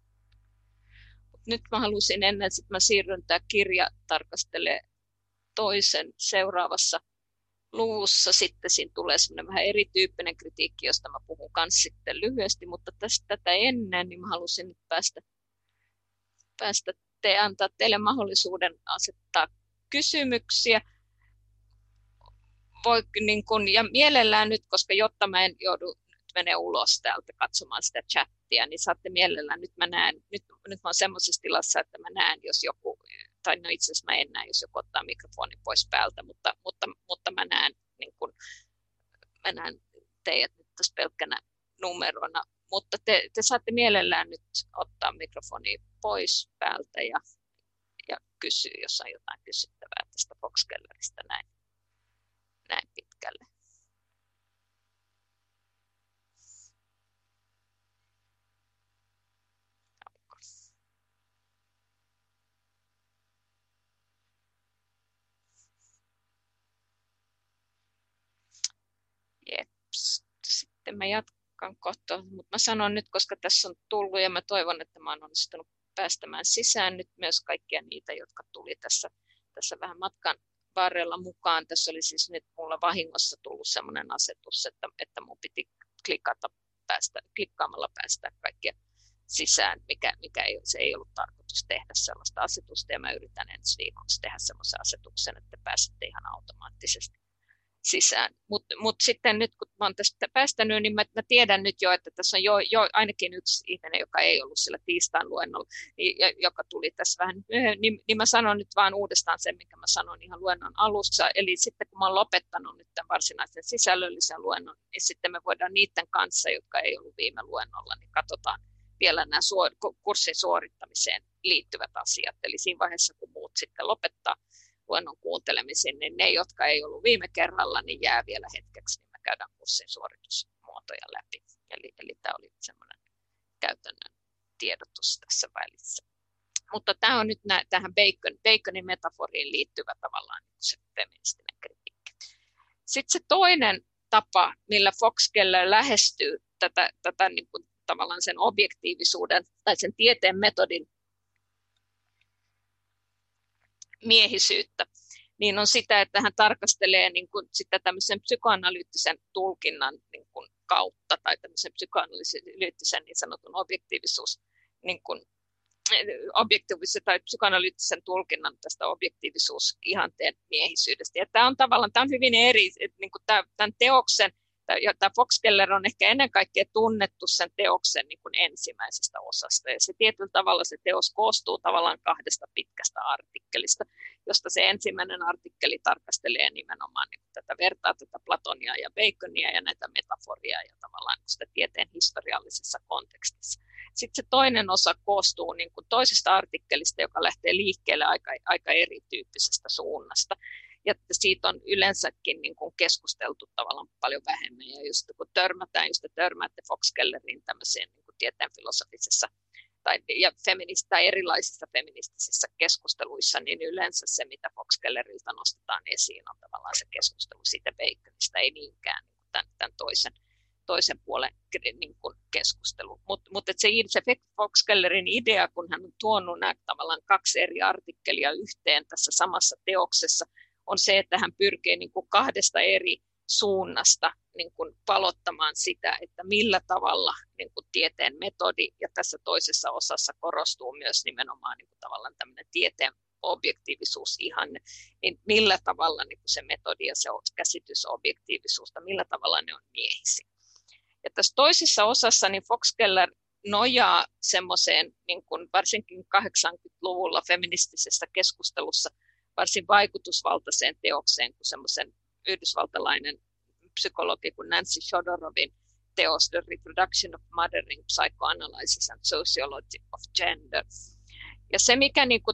Nyt mä halusin ennen, että mä siirryn tämä kirja tarkastelee toisen seuraavassa luvussa. Sitten siinä tulee semmoinen vähän erityyppinen kritiikki, josta mä puhun myös sitten lyhyesti, mutta tätä ennen niin mä halusin nyt antaa teille mahdollisuuden asettaa kysymyksiä. Ja mielellään nyt, koska jotta mä en joudu mene ulos täältä katsomaan sitä chattia, niin saatte mielellään, nyt mä oon semmoisessa tilassa, että mä näen, jos joku, tai no itse asiassa mä en näe, jos joku ottaa mikrofonin pois päältä, mutta mä näen, niin kun, mä näen teidät nyt tässä pelkkänä numerona, mutta te saatte mielellään nyt ottaa mikrofonia pois päältä ja kysyä, jos on jotain kysyttävää tästä Fox-Kelleristä näin pitkälle. Jeps. Sitten mä jatkan kohta, mutta mä sanon nyt, koska tässä on tullut ja mä toivon, että mä oon onnistunut päästämään sisään nyt myös kaikkia niitä, jotka tuli tässä vähän matkan varrella mukaan. Tässä oli siis nyt mulla vahingossa tullut sellainen asetus, että mun piti klikkaamalla päästä kaikkia sisään, mikä se ei ollut tarkoitus tehdä sellaista asetusta, ja mä yritän ensi viikoksi tehdä sellaisen asetuksen, että pääsette ihan automaattisesti sisään. Mutta sitten nyt, kun mä oon tästä päästänyt, niin mä tiedän nyt jo, että tässä on jo ainakin yksi ihminen, joka ei ollut sillä tiistain luennolla, joka tuli tässä vähän niin mä sanon nyt vaan uudestaan sen, minkä mä sanoin ihan luennon alussa. Eli sitten kun mä oon lopettanut nyt tämän varsinaisen sisällöllisen luennon, niin sitten me voidaan niiden kanssa, jotka ei ollut viime luennolla, niin katsotaan vielä nämä kurssin suorittamiseen liittyvät asiat. Eli siinä vaiheessa, kun muut sitten lopettaa luennon kuuntelemisen, niin ne, jotka ei ollut viime kerralla, niin jää vielä hetkeksi, niin me käydään kurssin suoritusmuotoja läpi. Eli tämä oli semmoinen käytännön tiedotus tässä välissä. Mutta tämä on nyt tähän Baconin metaforiin liittyvä tavallaan se feministinen kritiikki. Sitten se toinen tapa, millä Fox-Keller lähestyy tätä niin kuin tavallaan sen objektiivisuuden tai sen tieteen metodin miehisyyttä, niin on sitä, että hän tarkastelee niin kuin sitä tämmöisen psykoanalyyttisen tulkinnan niin kuin kautta tai tämmöisen psykoanalyyttisen niin sanotun objektiivisuus niin kuin objektiivisen tai psykoanalyyttisen tulkinnan tästä objektiivisuusihanteen miehisyydestä. Ja tämä on hyvin eri, että niin kuin tämän teoksen, ja tämä Fox-Keller on ehkä ennen kaikkea tunnettu sen teoksen niin kuin ensimmäisestä osasta. Ja se tietyllä tavalla se teos koostuu tavallaan kahdesta pitkästä artikkelista, josta se ensimmäinen artikkeli tarkastelee nimenomaan niin tätä vertaa tätä Platonia ja Baconia ja näitä metaforia ja tavallaan sitä tieteen historiallisessa kontekstissa. Sitten se toinen osa koostuu niin kuin toisesta artikkelista, joka lähtee liikkeelle aika erityyppisestä suunnasta. Ja siitä on yleensäkin niin kuin keskusteltu tavallaan paljon vähemmän. Ja just kun törmäätte Fox-Kelleriin tämmöiseen niin kuin tieteen filosofisessa tai erilaisissa feministisissä keskusteluissa, niin yleensä se, mitä Fox-Kelleriltä nostetaan esiin, on tavallaan se keskustelu siitä Baconista, ei niinkään niin kuin tämän toisen puolen niin kuin keskustelu. Mutta se Fox-Kellerin idea, kun hän on tuonut nämä tavallaan kaksi eri artikkelia yhteen tässä samassa teoksessa, on se, että hän pyrkii niin kuin kahdesta eri suunnasta niin kuin palottamaan sitä, että millä tavalla niin kuin tieteen metodi, ja tässä toisessa osassa korostuu myös nimenomaan niin kuin tavallaan tämmöinen tieteen objektiivisuusihanne, niin millä tavalla niin kuin se metodi ja se käsitys objektiivisuusta, millä tavalla ne on miehisiä. Ja tässä toisessa osassa niin Fox-Keller nojaa semmoiseen, niin kuin varsinkin 80-luvulla feministisessä keskustelussa, varsin vaikutusvaltaiseen teokseen kuin semmoisen yhdysvaltalainen psykologi kuin Nancy Shodorovin teos The Reproduction of Mothering, Psychoanalysis and Sociology of Gender. Ja se,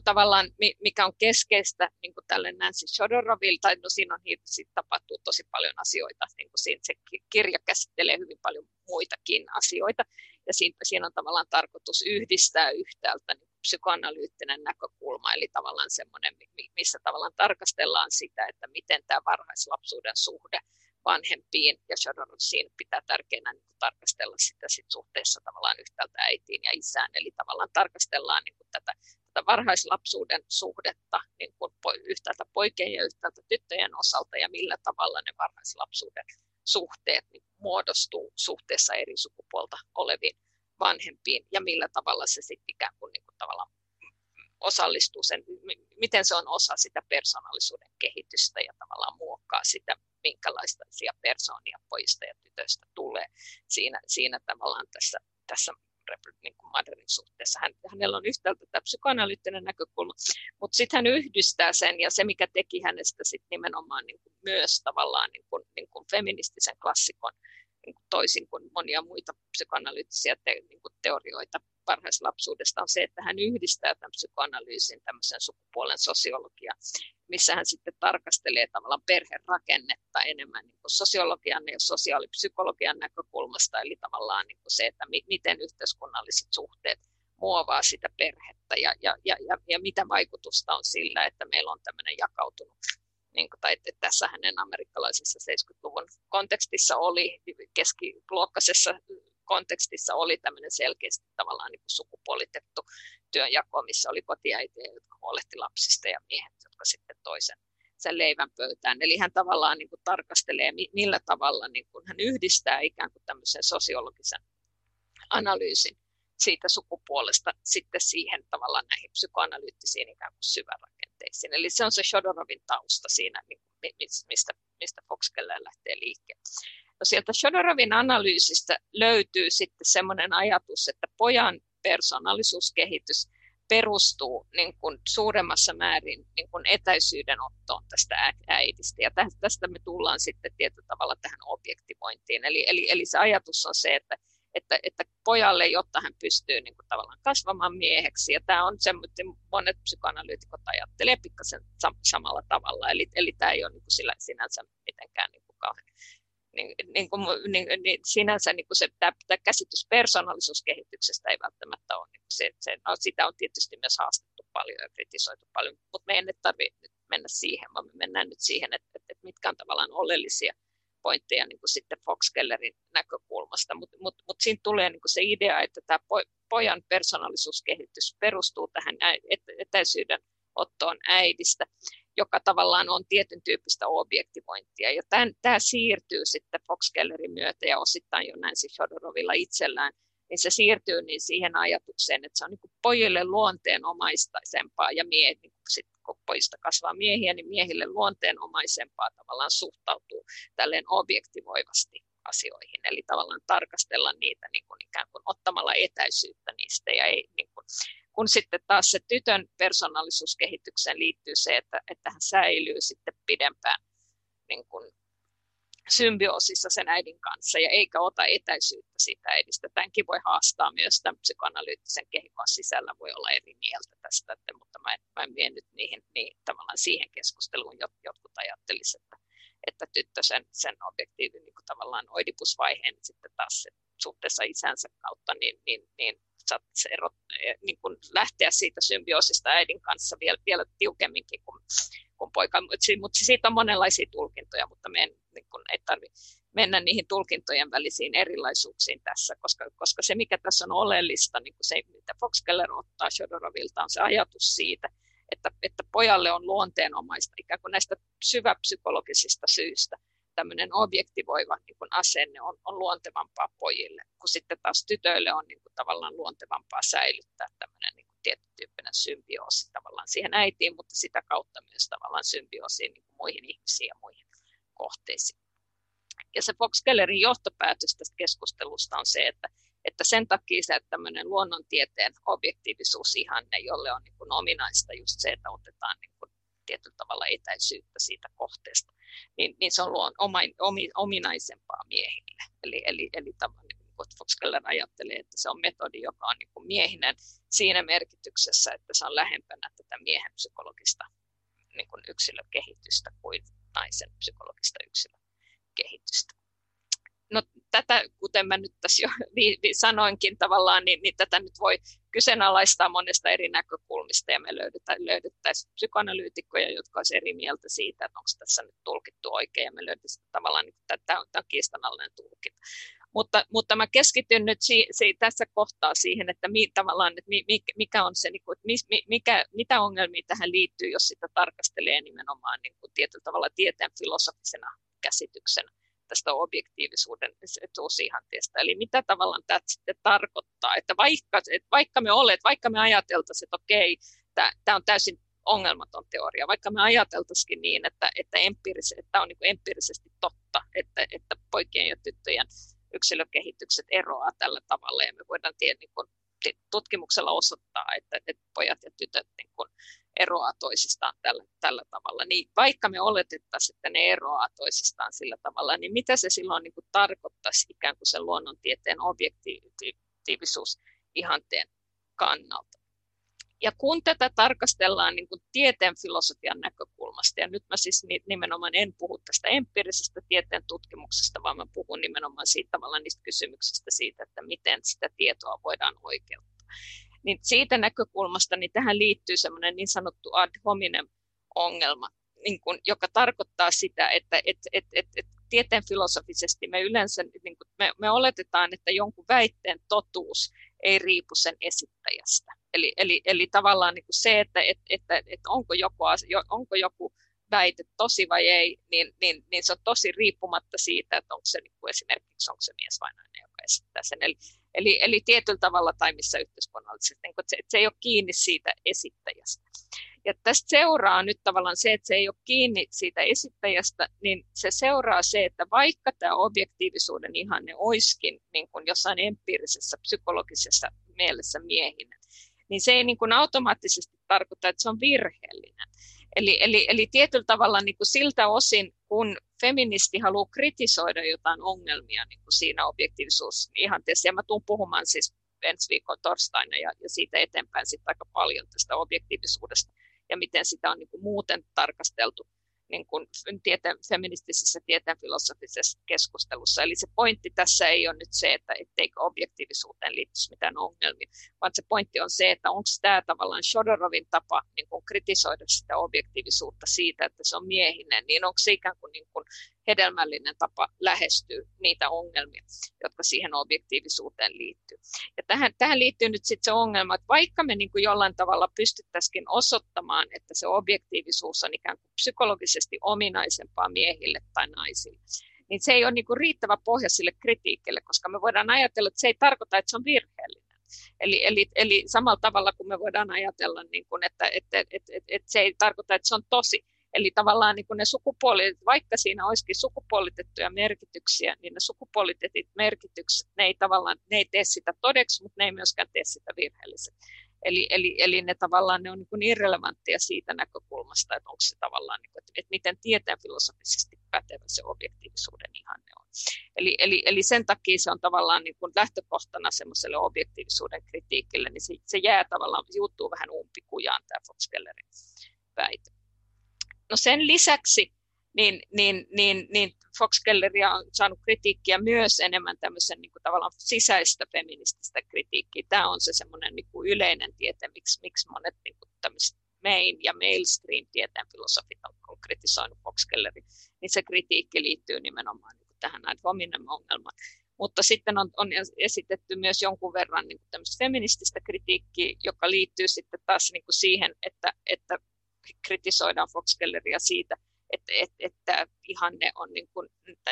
mikä on keskeistä niin kuin tälle Nancy Shodoroville, tai no siinä tapahtuu tosi paljon asioita, niin kuin se kirja käsittelee hyvin paljon muitakin asioita, ja siinä on tavallaan tarkoitus yhdistää yhtäältä niin psykoanalyyttinen näkökulma, eli tavallaan semmoinen, missä tavallaan tarkastellaan sitä, että miten tämä varhaislapsuuden suhde vanhempiin, ja Shodorov siinä pitää tärkeänä niin kuin tarkastella sitä suhteessa tavallaan yhtäältä äitiin ja isään, eli tavallaan tarkastellaan niin kuin tätä varhaislapsuuden suhdetta niin kuin yhtäältä poikien ja yhtäältä tyttöjen osalta, ja millä tavalla ne varhaislapsuuden suhteet niin muodostuu suhteessa eri sukupuolta oleviin vanhempiin, ja millä tavalla se sitten ikään kuin, tavallaan osallistuu sen, miten se on osa sitä persoonallisuuden kehitystä ja tavallaan muokkaa sitä, minkälaisia persoonia pojista ja tytöistä tulee siinä tavallaan tässä niin kuin modernin suhteessa. Hänellä on yhtäältä tämä psykoanalyyttinen näkökulma, mutta sitten hän yhdistää sen, ja se mikä teki hänestä sitten nimenomaan niin kuin myös tavallaan niin kuin feministisen klassikon, niin kuin toisin kuin monia muita psykoanalyyttisiä niin kuin teorioita varhaislapsuudesta, on se, että hän yhdistää tämän psykoanalyysin tämmöisen sukupuolen sosiologiaan, missä hän sitten tarkastelee tavallaan perherakennetta enemmän niin kuin sosiologian ja sosiaalipsykologian näkökulmasta, eli tavallaan niin kuin se, että miten yhteiskunnalliset suhteet muovaa sitä perhettä ja mitä vaikutusta on sillä, että meillä on tämmöinen jakautunut, niin kuin, tai että tässä hänen amerikkalaisessa 70-luvun kontekstissa oli, keskiluokkaisessa kontekstissa oli tämmöinen selkeästi tavallaan niin kuin sukupuolitettu työnjako, missä oli kotiäitiä, jotka huolehti lapsista, ja miehet, jotka sitten sen leivän pöytään. Eli hän tavallaan niin kuin tarkastelee, millä tavalla niin kuin hän yhdistää ikään kuin tämmöisen sosiologisen analyysin siitä sukupuolesta sitten siihen tavallaan näihin psykoanalyyttisiin ikään kuin syvärakenteisiin. Eli se on se Shodorovin tausta siinä, mistä Fox-Keller lähtee liikkeelle. No sieltä Shodorovin analyysistä löytyy sitten semmoinen ajatus, että pojan persoonallisuuskehitys perustuu niin kuin suuremmassa määrin niin kuin etäisyydenottoon tästä äidistä. Ja tästä me tullaan sitten tietyllä tavalla tähän objektivointiin. Eli se ajatus on se, että pojalle, jotta hän pystyy niin kuin tavallaan kasvamaan mieheksi, ja tämä on semmoinen, monet psykoanalyytikot ajattelee pikkasen samalla tavalla, eli tämä ei ole niin kuin sinänsä mitenkään niin kuin kauhean sinänsä niin kuin tämä käsitys persoonallisuuskehityksestä ei välttämättä ole. No, sitä on tietysti myös haastettu paljon ja kritisoitu paljon, mutta me ei tarvitse nyt mennä siihen, vaan me mennään nyt siihen, että mitkä on tavallaan oleellisia pointteja niin kuin sitten Fox-Kellerin näkökulmasta. Mutta siinä tulee niin kuin se idea, että tämä pojan persoonallisuuskehitys perustuu tähän etäisyyden ottoon äidistä, joka tavallaan on tietyn tyyppistä objektivointia. Ja tämä siirtyy sitten Fox-Kellerin myötä ja osittain jo Nancy Fyodorovilla itsellään, niin se siirtyy niin siihen ajatukseen, että se on niin kuin pojille luonteenomaisempaa ja niin kun pojista kasvaa miehiä, niin miehille luonteenomaisempaa tavallaan suhtautuu tälleen objektivoivasti asioihin. Eli tavallaan tarkastella niitä niin kuin ikään kuin ottamalla etäisyyttä niistä ja ei niin kuin, kun sitten taas se tytön persoonallisuuskehitykseen liittyy se, että hän säilyy sitten pidempään niin kuin symbioosissa sen äidin kanssa ja eikä ota etäisyyttä siitä äidistä. Tämänkin voi haastaa myös tämän psykoanalyyttisen kehikon sisällä, voi olla eri mieltä tästä, mutta mä en vie nyt tavallaan siihen keskusteluun. Jotkut ajattelisivat, että tyttö sen objektiivin niin kuin tavallaan oidipusvaiheen sitten taas suhteessa isänsä kautta, niin saattaisi niin kuin lähteä siitä symbioosista äidin kanssa vielä tiukemminkin kuin poika. Mutta siitä on monenlaisia tulkintoja, mutta meidän niin kuin ei tarvitse mennä niihin tulkintojen välisiin erilaisuuksiin tässä, koska se, mikä tässä on oleellista, niin kuin se, mitä Fox-Keller ottaa Fyodorovilta, on se ajatus siitä, että pojalle on luonteenomaista ikään kuin näistä syväpsykologisista syistä tämmöinen objektivoiva niin kuin asenne on luontevampaa pojille, kun sitten taas tytöille on niin kuin tavallaan luontevampaa säilyttää tämmöinen niin kuin tietyn tyyppinen symbioosi tavallaan siihen äitiin, mutta sitä kautta myös tavallaan symbioosiin niin kuin muihin ihmisiin ja muihin kohteisiin. Ja se Fox-Kellerin johtopäätös tästä keskustelusta on se, että sen takia se tämmöinen luonnontieteen objektiivisuusihanne, jolle on niin kuin ominaista just se, että otetaan niin kuin tietyllä tavalla etäisyyttä siitä kohteesta, niin se on ominaisempaa miehille. Eli tavallaan niin kuin Fox-Keller ajattelee, että se on metodi, joka on niin kuin miehinen siinä merkityksessä, että se on lähempänä tätä miehen psykologista niin kuin yksilökehitystä kuin naisen psykologista yksilökehitystä. No tätä, kuten mä nyt tässä jo sanoinkin tavallaan, niin tätä nyt voi kyseenalaistaa monesta eri näkökulmista ja me löydettäisiin psykoanalyytikkoja, jotka olisivat eri mieltä siitä, että onko tässä nyt tulkittu oikein ja me löydettäisiin tavallaan, että tämä on kiistanalainen tulkinta. Mutta mä keskityn nyt tässä kohtaa siihen, että mikä on se, mitä ongelmia tähän liittyy, jos sitä tarkastelee nimenomaan niin kuin tietyllä tavalla tieteen filosofisena käsityksenä tästä objektiivisuuden etuusihanteesta. Eli mitä tavallaan tämä sitten tarkoittaa, että vaikka me ajateltaisiin, että okei, tämä on täysin ongelmaton teoria, vaikka me ajateltaisiin niin, että tämä on niin kuin empiirisesti totta, että poikien ja tyttöjen yksilökehitykset eroaa tällä tavalla, ja me voidaan niin kuin tutkimuksella osoittaa, että pojat ja tytöt niin kuin eroaa toisistaan tällä tavalla, niin vaikka me oletettaisiin, että ne eroaa toisistaan sillä tavalla, niin mitä se silloin niin kuin tarkoittaisi ikään kuin sen luonnontieteen objektiivisuusihanteen kannalta. Ja kun tätä tarkastellaan niin kuin tieteen filosofian näkökulmasta, ja nyt mä siis nimenomaan en puhu tästä empiirisestä tieteen tutkimuksesta, vaan mä puhun nimenomaan siitä tavallaan niistä kysymyksistä siitä, että miten sitä tietoa voidaan oikeuttaa. Niin siitä näkökulmasta niin tähän liittyy semmoinen niin sanottu ad hominem ongelma, niin kuin, joka tarkoittaa sitä, että tieteen filosofisesti me yleensä niin kuin, me oletetaan, että jonkun väitteen totuus ei riipu sen esittäjästä. Eli tavallaan niin kuin se, että onko joku väite tosi vai ei, niin se on tosi riippumatta siitä, että onko se niin kuin esimerkiksi onko se mies vai nainen, joka esittää sen. Eli tietyllä tavalla tai missä yhteiskunnallisesti, niin että se ei ole kiinni siitä esittäjästä. Ja tästä seuraa nyt tavallaan se, että se ei ole kiinni siitä esittäjästä, niin se seuraa se, että vaikka tämä objektiivisuuden ihanne olisikin niin kuin jossain empiirisessä psykologisessa mielessä miehinen, niin se ei niin kuin automaattisesti tarkoita, että se on virheellinen. Eli tietyllä tavalla niin kuin siltä osin, kun feministi haluaa kritisoida jotain ongelmia niin kuin siinä objektiivisuusihanteessa, ja mä tuun puhumaan siis ensi viikon torstaina ja siitä eteenpäin sitten aika paljon tästä objektiivisuudesta ja miten sitä on niin kuin muuten tarkasteltu niin kuin feministisessä tieteen filosofisessa keskustelussa. Eli se pointti tässä ei ole nyt se, että etteikö objektiivisuuteen liittyisi mitään ongelmia, vaan se pointti on se, että onko tämä tavallaan Shodorovin tapa niin kuin kritisoida sitä objektiivisuutta siitä, että se on miehinen, niin onko se ikään kuin, hedelmällinen tapa lähestyä niitä ongelmia, jotka siihen objektiivisuuteen liittyy. Ja tähän liittyy nyt sitten se ongelma, että vaikka me niin kuin jollain tavalla pystyttäisikin osoittamaan, että se objektiivisuus on ikään kuin psykologisesti ominaisempaa miehille tai naisille, niin se ei ole niin kuin riittävä pohja sille kritiikille, koska me voidaan ajatella, että se ei tarkoita, että se on virheellinen. Eli samalla tavalla kuin me voidaan ajatella, niin kuin, että se ei tarkoita, että se on tosi. Eli tavallaan niin kuin ne vaikka siinä olisikin sukupuolitettuja merkityksiä, niin ne sukupuolitetit merkitykset, ne ei tee sitä todeksi, mutta ne ei myöskään tee sitä virheelliseksi. Eli ne tavallaan ne on niin kuin irrelevanttia siitä näkökulmasta, että onko se tavallaan, niin kuin, että miten tieteen filosofisesti pätevä se objektiivisuuden ihanne on. Eli sen takia se on tavallaan niin kuin lähtökohtana semmoiselle objektiivisuuden kritiikille, niin se jää tavallaan, juuttuu vähän umpikujaan tämä Fox-Kellerin väite. No sen lisäksi niin Fox-Kelleria on saanut kritiikkiä myös enemmän tämmöisen niin kuin tavallaan sisäistä feminististä kritiikkiä. Tämä on se semmoinen niin kuin yleinen tiete, miksi monet niin kuin tämmöiset main- ja mainstream tieteen filosofit on kritisoinut Fox-Kelleria. Niin se kritiikki liittyy nimenomaan niin kuin tähän ad hominem-ongelmaan. Mutta sitten on esitetty myös jonkun verran niin kuin tämmöistä feminististä kritiikkiä, joka liittyy sitten taas niin kuin siihen, että kritisoidaan Fox-Kelleria siitä, että ihanne on niin kuin,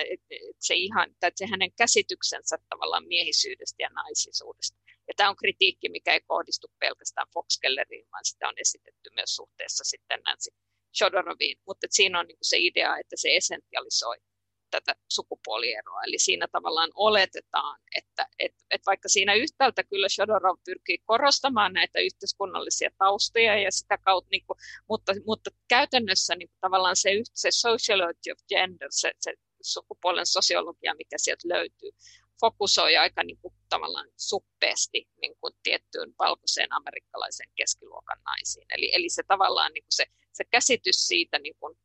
että se hänen käsityksensä tavallaan miehisyydestä ja naisisuudesta. Ja tämä on kritiikki, mikä ei kohdistu pelkästään Fox-Kelleriin, vaan sitä on esitetty myös suhteessa sitten Nancy Shodoroviin. Mutta siinä on niin kuin se idea, että se essentialisoi tätä sukupuolieroa. Eli siinä tavallaan oletetaan, että vaikka siinä yhtäältä kyllä Shodorov pyrkii korostamaan näitä yhteiskunnallisia taustoja ja sitä kautta, niin kuin, mutta käytännössä niin kuin, tavallaan se sociology of gender, se sukupuolen sosiologia, mikä sieltä löytyy, fokusoi aika niin kuin, tavallaan suppeasti niin kuin, tiettyyn valkoiseen amerikkalaisen keskiluokan naisiin. Eli se tavallaan niin kuin se käsitys siitä niin kuin,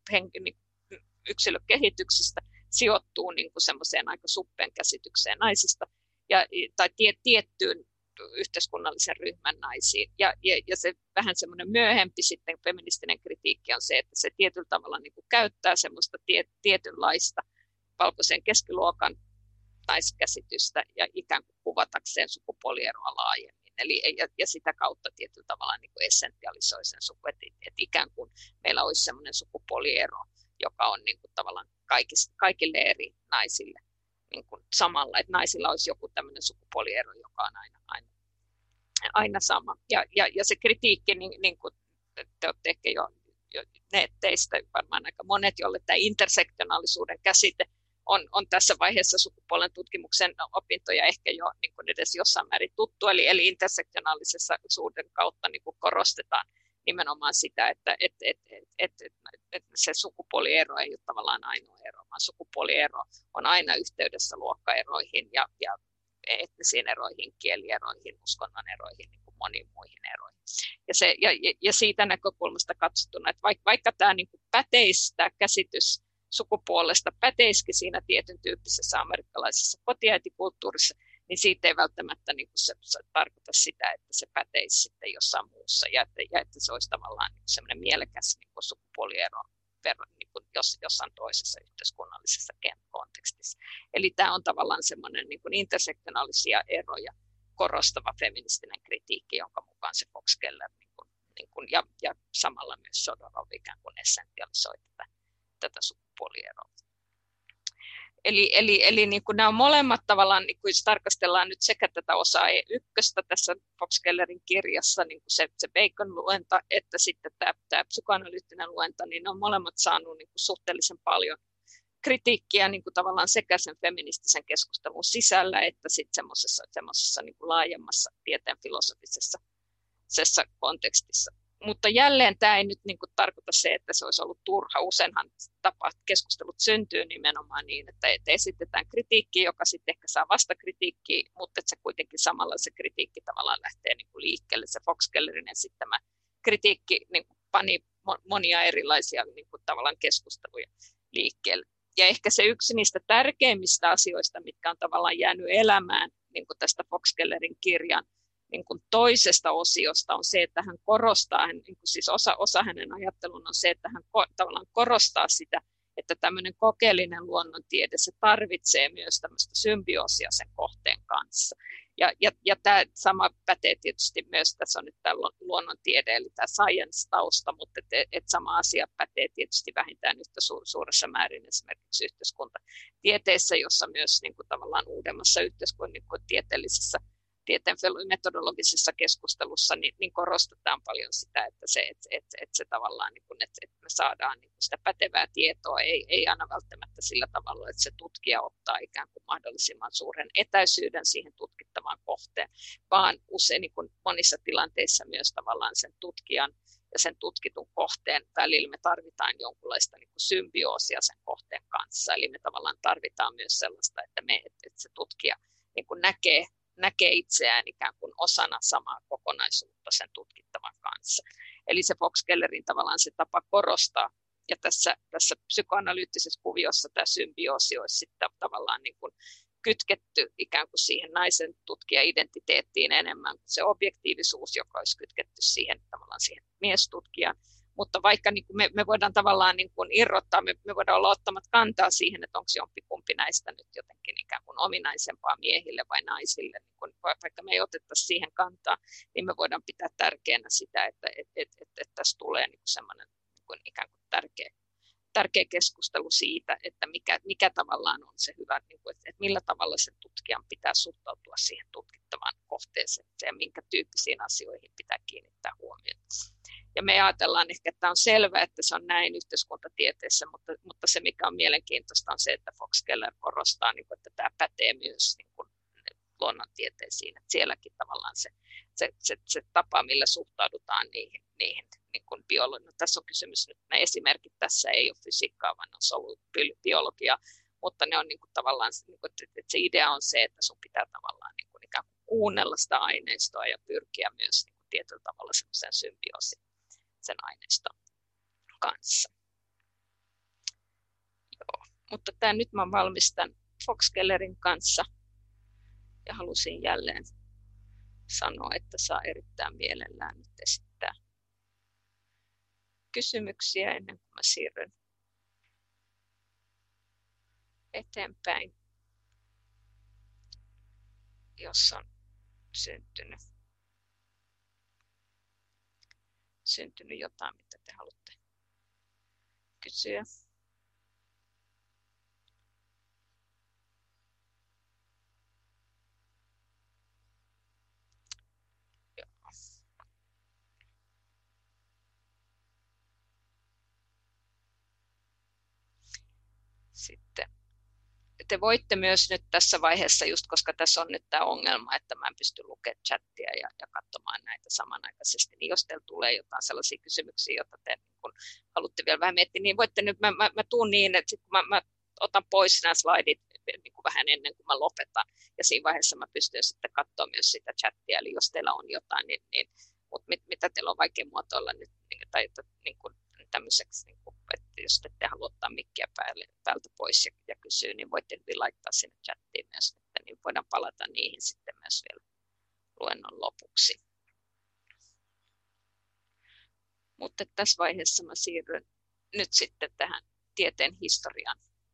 yksilökehityksestä sijoittuu niin kuin semmoiseen aika suppeen käsitykseen naisista tai tiettyyn yhteiskunnallisen ryhmän naisiin. Ja se vähän semmoinen myöhempi sitten feministinen kritiikki on se, että se tietyllä tavalla niin kuin käyttää semmoista tietynlaista valkoisen keskiluokan naiskäsitystä ja ikään kuin kuvatakseen sukupuolieroa laajemmin. Ja sitä kautta tietyllä tavalla niin kuin essentialisoi sen sukupuolieron, että ikään kuin meillä olisi semmoinen sukupuoliero, joka on niin kuin tavallaan kaikille eri naisille niin kuin samalla, että naisilla olisi joku tämmöinen sukupuoliero, joka on aina sama. Ja se kritiikki, niin kuin te olette ehkä jo ne teistä varmaan aika monet, joille tämä intersektionaalisuuden käsite on tässä vaiheessa sukupuolen tutkimuksen opintoja ehkä jo niin kuin edes jossain määrin tuttu, eli intersektionaalisuuden kautta niin kuin korostetaan nimenomaan sitä, että se sukupuoliero ei ole tavallaan ainoa ero, vaan sukupuoliero on aina yhteydessä luokkaeroihin ja etnisiin eroihin, kielieroihin, uskonnon eroihin, niin kuin moniin muihin eroihin. Ja siitä näkökulmasta katsottuna, että vaikka tämä niin kuin tämä käsitys sukupuolesta päteisikin siinä tietyn tyyppisessä amerikkalaisessa kotiäitikulttuurissa, niin siitä ei välttämättä niin kuin se tarkoita sitä, että se päteisi sitten jossain muussa ja että se olisi tavallaan niin semmoinen mielekäs niin kuin sukupuoliero niin kuin jossain toisessa yhteiskunnallisessa kontekstissa. Eli tämä on tavallaan semmoinen niin kuin intersektionaalisia eroja korostava feministinen kritiikki, jonka mukaan se Fox-Keller ja samalla myös Shodorov ikään kuin essentialisoi tätä sukupuolieroa. Eli niin kuin nämä on molemmat tavallaan, niin kuin jos tarkastellaan nyt sekä tätä osaa ykköstä tässä Fox-Kellerin kirjassa, niin kuin se Bacon-luenta, että sitten tämä psykoanalyyttinen luenta, niin ne on molemmat saanut niin kuin suhteellisen paljon kritiikkiä niin kuin tavallaan sekä sen feministisen keskustelun sisällä, että sitten semmoisessa niin kuin laajemmassa tieteen filosofisessa kontekstissa. Mutta jälleen tämä ei nyt niin kuin tarkoita se, että se olisi ollut turha. Useinhan keskustelut syntyy nimenomaan niin, että esitetään kritiikkiä, joka sitten ehkä saa vastakritiikkiä, mutta että se kuitenkin samalla se kritiikki tavallaan lähtee niin kuin liikkeelle. Se Fox-Kellerin esittämä kritiikki niin kuin pani monia erilaisia niin kuin tavallaan keskusteluja liikkeelle. Ja ehkä se yksi niistä tärkeimmistä asioista, mitkä on tavallaan jäänyt elämään niin kuin tästä Foxkellerin kirjan niin kuin toisesta osiosta, on se, että hän korostaa, niin kuin siis osa hänen ajattelun on se, että hän tavallaan korostaa sitä, että tämmöinen kokeellinen luonnontiede, se tarvitsee myös tämmöistä symbioosia sen kohteen kanssa. Ja tämä sama pätee tietysti myös, tässä on nyt tämä luonnontiede, eli tämä science-tausta, mutta et sama asia pätee tietysti vähintään yhtä suuressa määrin esimerkiksi yhteiskuntatieteessä, jossa myös niin kuin tavallaan uudemmassa yhteiskuntatieteellisessä tieteen metodologisessa keskustelussa niin korostetaan paljon sitä, että se tavallaan, niin kun, että me saadaan niin sitä pätevää tietoa, ei aina välttämättä sillä tavalla, että se tutkija ottaa ikään kuin mahdollisimman suuren etäisyyden siihen tutkittavaan kohteen, vaan usein niin kun monissa tilanteissa myös tavallaan sen tutkijan ja sen tutkitun kohteen välillä me tarvitaan jonkunlaista niin kuin symbioosia sen kohteen kanssa, eli me tavallaan tarvitaan myös sellaista, että se tutkija niin kuin näkee itseään ikään kuin osana samaa kokonaisuutta sen tutkittavan kanssa. Eli se Foxkellerin tavallaan se tapa korostaa, ja tässä psykoanalyyttisessä kuviossa tämä symbioosi olisi sitten tavallaan niin kuin kytketty ikään kuin siihen naisen tutkijaidentiteettiin enemmän kuin se objektiivisuus, joka olisi kytketty siihen tavallaan siihen miestutkijan. Mutta vaikka niin kuin me voidaan tavallaan niin kuin irrottaa, me voidaan olla ottamat kantaa siihen, että onko jompikumpi näistä nyt jotenkin ikään kuin ominaisempaa miehille vai naisille. Niin kuin, vaikka me ei otettaisi siihen kantaa, niin me voidaan pitää tärkeänä sitä, että tässä tulee niin kuin semmoinen niin kuin ikään kuin tärkeä keskustelu siitä, että mikä tavallaan on se hyvä, niin kuin, että millä tavalla sen tutkijan pitää suhtautua siihen tutkittavaan kohteeseen ja minkä tyyppisiin asioihin pitää kiinnittää huomiota. Ja me ajatellaan ehkä, että on selvää, että se on näin yhteiskuntatieteessä, mutta se mikä on mielenkiintoista on se, että Foxkeller korostaa, niin kuin, että tämä pätee myös niin kuin luonnontieteisiin, että sielläkin tavallaan se tapa, millä suhtaudutaan niihin niin kuin no, tässä on kysymys nyt, ne esimerkit tässä ei ole fysiikkaa, vaan on solubiologia, mutta ne on niin kuin tavallaan, niin kuin, että se idea on se, että sun pitää tavallaan niin kuin ikään kuin kuunnella sitä aineistoa ja pyrkiä myös niin kuin tietyllä tavalla semmoisen symbioosiin sen aineiston kanssa. Joo. Mutta nyt mä valmistan Foxkellerin kanssa ja halusin jälleen sanoa, että saa erittäin mielellään nyt esittää kysymyksiä ennen kuin mä siirryn eteenpäin, jos on syntynyt jotain, mitä te haluatte kysyä. Sitten te voitte myös nyt tässä vaiheessa, just koska tässä on nyt tämä ongelma, että mä en pysty lukemaan chattia ja katsomaan näitä samanaikaisesti, niin jos teillä tulee jotain sellaisia kysymyksiä, joita te niin kun haluatte vielä vähän miettiä, niin voitte nyt, mä tuun niin, että sit kun mä otan pois nämä slaidit niin kuin vähän ennen kuin mä lopetan, ja siinä vaiheessa mä pystyn sitten katsoa myös sitä chattia, eli jos teillä on jotain, mutta mitä teillä on vaikea muotoilla nyt, tai niin kuin tämmöiseksi, niin kuin, että jos ette halua ottaa mikkiä päältä pois ja kysyä, niin voitte hyvin laittaa sinne chattiin myös, että niin voidaan palata niihin sitten myös vielä luennon lopuksi. Mutta tässä vaiheessa mä siirryn nyt sitten tähän tieteen historian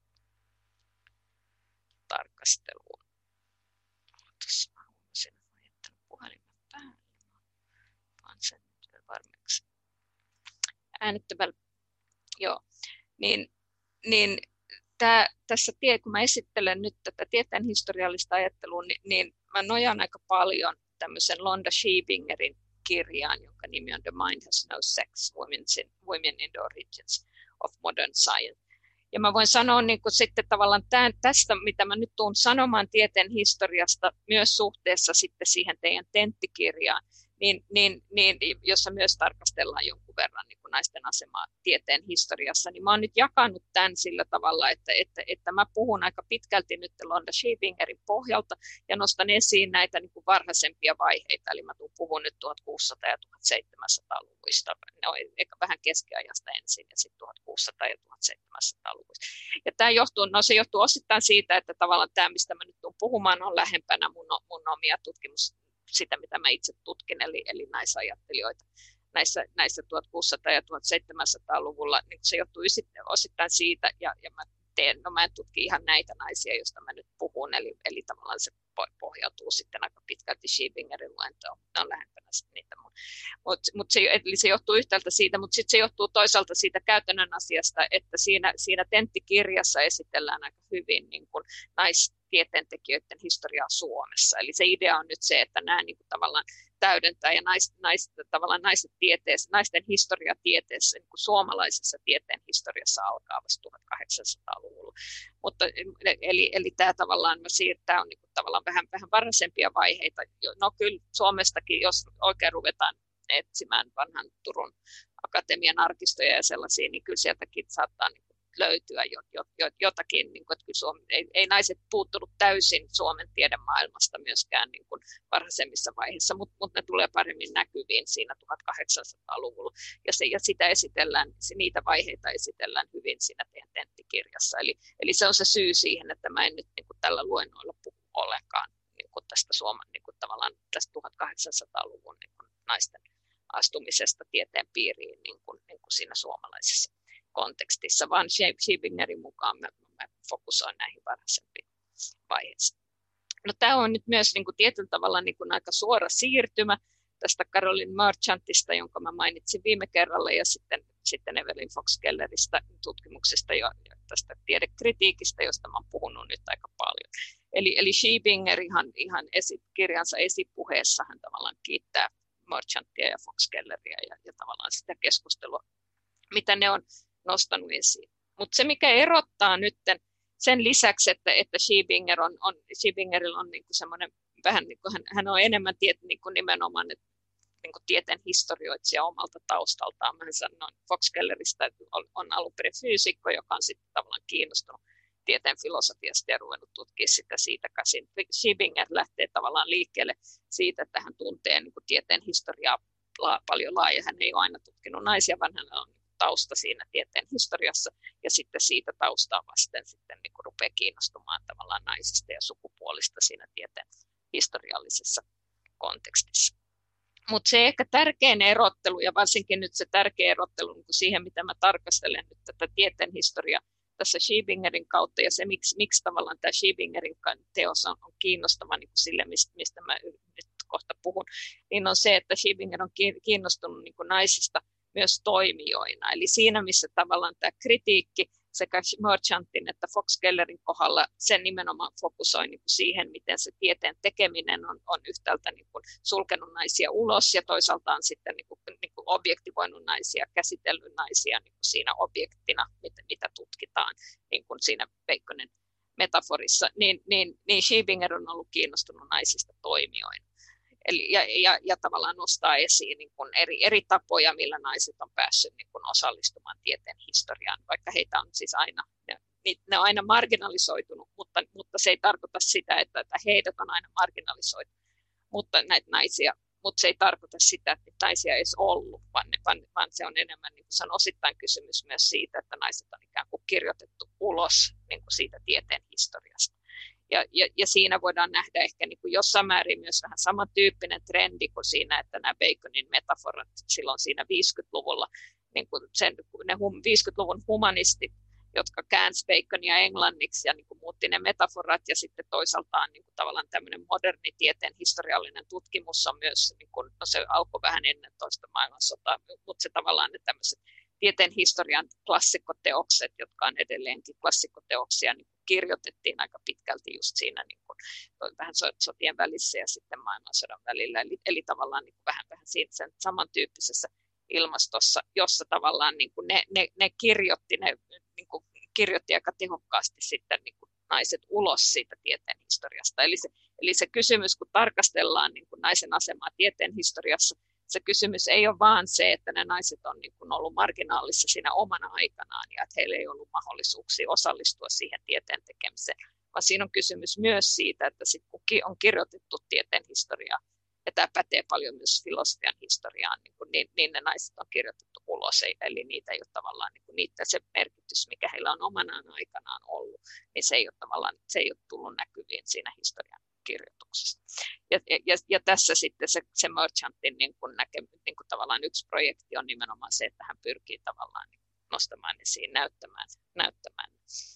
tarkasteluun. Tuossa mä huomasin, että mä jättänyt puhelimen päälle. Vaan sen nyt varmiksi äänittämällä. Joo. Niin tässä kun mä esittelen nyt tätä tieteen historiallista ajattelua, niin mä nojaan aika paljon tämmöisen Londa Scheibingerin kirjaan, jonka nimi on The Mind Has No Sex, Women in the Origins of Modern Science. Ja mä voin sanoa niin kuin sitten tavallaan tästä, mitä mä nyt tuun sanomaan tieteen historiasta, myös suhteessa sitten siihen teidän tenttikirjaan, jossa myös tarkastellaan jonkun verran niin kuin naisten asemaa tieteen historiassa, niin mä oon nyt jakanut tämän sillä tavalla, että mä puhun aika pitkälti nyt Londa Scheibingerin pohjalta ja nostan esiin näitä niin kuin varhaisempia vaiheita, eli mä puhun nyt 1600- ja 1700-luvuista, no, eikä vähän keskiajasta ensin ja sitten 1600- ja 1700-luvuista. Ja se johtuu osittain siitä, että tavallaan tämä, mistä mä nyt tulen puhumaan, on lähempänä mun omia sitä, mitä mä itse tutkin, eli naisajattelijoita näissä 1600- ja 1700-luvulla, niin se johtuu osittain siitä, ja mä en tutki ihan näitä naisia, joista mä nyt puhun, eli tavallaan se pohjautuu sitten aika pitkälti Scheibingerin luentoon, ne on lähempänä niitä. Eli se johtuu yhtäältä siitä, mutta sitten se johtuu toisaalta siitä käytännön asiasta, että siinä tenttikirjassa esitellään aika hyvin niin kuin naistieteentekijöiden historiaa Suomessa. Eli se idea on nyt se, että nämä niin kuin tavallaan täydentää ja naisten historia tieteessä, niin kuin suomalaisessa tieteen historiassa alkaa vasta 1800-luvulla. Eli tämä tavallaan tämä on niin kuin tavallaan vähän varhaisempia vaiheita. No kyllä Suomestakin, jos oikein ruvetaan etsimään vanhan Turun Akatemian arkistoja ja sellaisia, niin kyllä sieltäkin saattaa niin kuin löytyä jotakin, niin kuin, että kyllä ei naiset puuttunut täysin Suomen tiedemaailmasta myöskään niin kuin varhaisemmissa vaiheissa, mutta ne tulee paremmin näkyviin siinä 1800-luvulla. Ja sitä niitä vaiheita esitellään hyvin siinä tenttikirjassa. Eli se on se syy siihen, että mä en nyt niin kuin tällä luennoilla puhu ollenkaan niin kuin tästä niin kuin tavallaan tästä 1800-luvun niin kuin naisten astumisesta tieteen piiriin niin kuin siinä suomalaisessa kontekstissa, vaan Scheibingerin mukaan mä fokusoin näihin varhaisempiin vaiheisiin. No, tämä on nyt myös niin kuin tietyllä tavalla niin kuin aika suora siirtymä tästä Caroline Marchantista, jonka mä mainitsin viime kerralla, ja sitten Evelyn Fox-Kelleristä tutkimuksesta ja tästä tiedekritiikistä, josta mä oon puhunut nyt aika paljon. Eli Scheibinger ihan kirjansa esipuheessa hän tavallaan kiittää Marchantia ja Fox-Kelleria ja tavallaan sitä keskustelua, mitä ne on nostanut esiin. Mutta se, mikä erottaa nyt sen lisäksi, että Scheibingerillä on niinku semmoinen vähän niin kuin hän on enemmän niinku nimenomaan niin kuin tieteen historioitsija omalta taustaltaan. Mä sanon Fox-Kelleristä, että on alun perin fyysikko, joka on sitten tavallaan kiinnostunut tieteen filosofiasta ja ruvennut tutkia sitä siitä käsin. Scheibinger lähtee tavallaan liikkeelle siitä, että hän tuntee niin kuin tieteen historiaa paljon laaja. Hän ei ole aina tutkinut naisia, vaan hänellä on tausta siinä tieteen historiassa, ja sitten siitä taustaa vasten sitten niin kuin rupeaa kiinnostumaan tavallaan naisista ja sukupuolista siinä tieteen historiallisessa kontekstissa. Mutta se ehkä tärkein erottelu, ja varsinkin nyt se tärkeä erottelu niin kuin siihen, mitä mä tarkastelen nyt tätä tieteen historiaa tässä Scheibingerin kautta, ja se miksi tavallaan tämä Scheibingerin teos on kiinnostava niin kuin sille, mistä mä nyt kohta puhun, niin on se, että Scheibinger on kiinnostunut niin kuin naisista myös toimijoina. Eli siinä, missä tavallaan tämä kritiikki sekä Marchantin että Fox-Kellerin kohdalla sen nimenomaan fokusoi niin kuin siihen, miten se tieteen tekeminen on yhtäältä niin kuin sulkenut naisia ulos ja toisaalta on sitten niin kuin objektivoinut naisia, käsitellyt naisia niin kuin siinä objektina, mitä tutkitaan niin kuin siinä Baconin metaforissa, niin Scheibinger on ollut kiinnostunut naisista toimijoina. Ja tavallaan nostaa esiin niin kuin eri tapoja, millä naiset on päässyt niin kuin osallistumaan tieteen historiaan, vaikka heitä on siis aina, ne on aina marginalisoitunut, mutta se ei tarkoita sitä, että heidät on aina marginalisoitu, mutta näitä naisia, mutta se ei tarkoita sitä, että naisia ei edes ollut, vaan se on enemmän, niin kuin se on osittain kysymys myös siitä, että naiset on ikään kuin kirjoitettu ulos niin kuin siitä tieteen historiasta. Ja siinä voidaan nähdä ehkä niin kuin jossain määrin myös vähän samantyyppinen trendi kuin siinä, että nämä Baconin metaforat silloin siinä 50-luvulla, niin kuin ne 50-luvun humanistit, jotka käänsi Baconia englanniksi ja niin kuin muutti ne metaforat, ja sitten toisaaltaan niin kuin tavallaan tämmöinen moderni tieteen historiallinen tutkimus on myös, niin kuin, no se alkoi vähän ennen toista maailmansotaa, mutta se tavallaan ne tämmöiset tieteen historian klassikkoteokset, jotka on edelleenkin klassikkoteoksia, niin kirjoitettiin aika pitkälti just siinä niin kuin, vähän sotien välissä ja sitten maailmansodan välillä, eli tavallaan niin kuin vähän siinä sen samantyyppisessä ilmastossa, jossa tavallaan niin kuin ne kirjoitti aika tehokkaasti sitten niin kuin naiset ulos siitä tieteen historiasta. Eli Eli se kysymys, kun tarkastellaan niin kuin naisen asemaa tieteen historiassa, se kysymys ei ole vaan se, että ne naiset on niin kuin ollut marginaalissa siinä omana aikanaan ja että heillä ei ollut mahdollisuuksia osallistua siihen tieteen tekemiseen, vaan siinä on kysymys myös siitä, että sit kun on kirjoitettu tieteen historiaa, ja tämä pätee paljon myös filosofian historiaan, niin ne naiset on kirjoitettu ulos, eli niitä ei ole tavallaan, niitä se merkitys, mikä heillä on omanaan aikanaan ollut, niin se ei ole tavallaan, se ei ole tullut näkyviin siinä historian kirjoituksessa. Ja tässä sitten se Merchantin tavallaan yksi projekti on nimenomaan se, että hän pyrkii tavallaan nostamaan esiin, näyttämään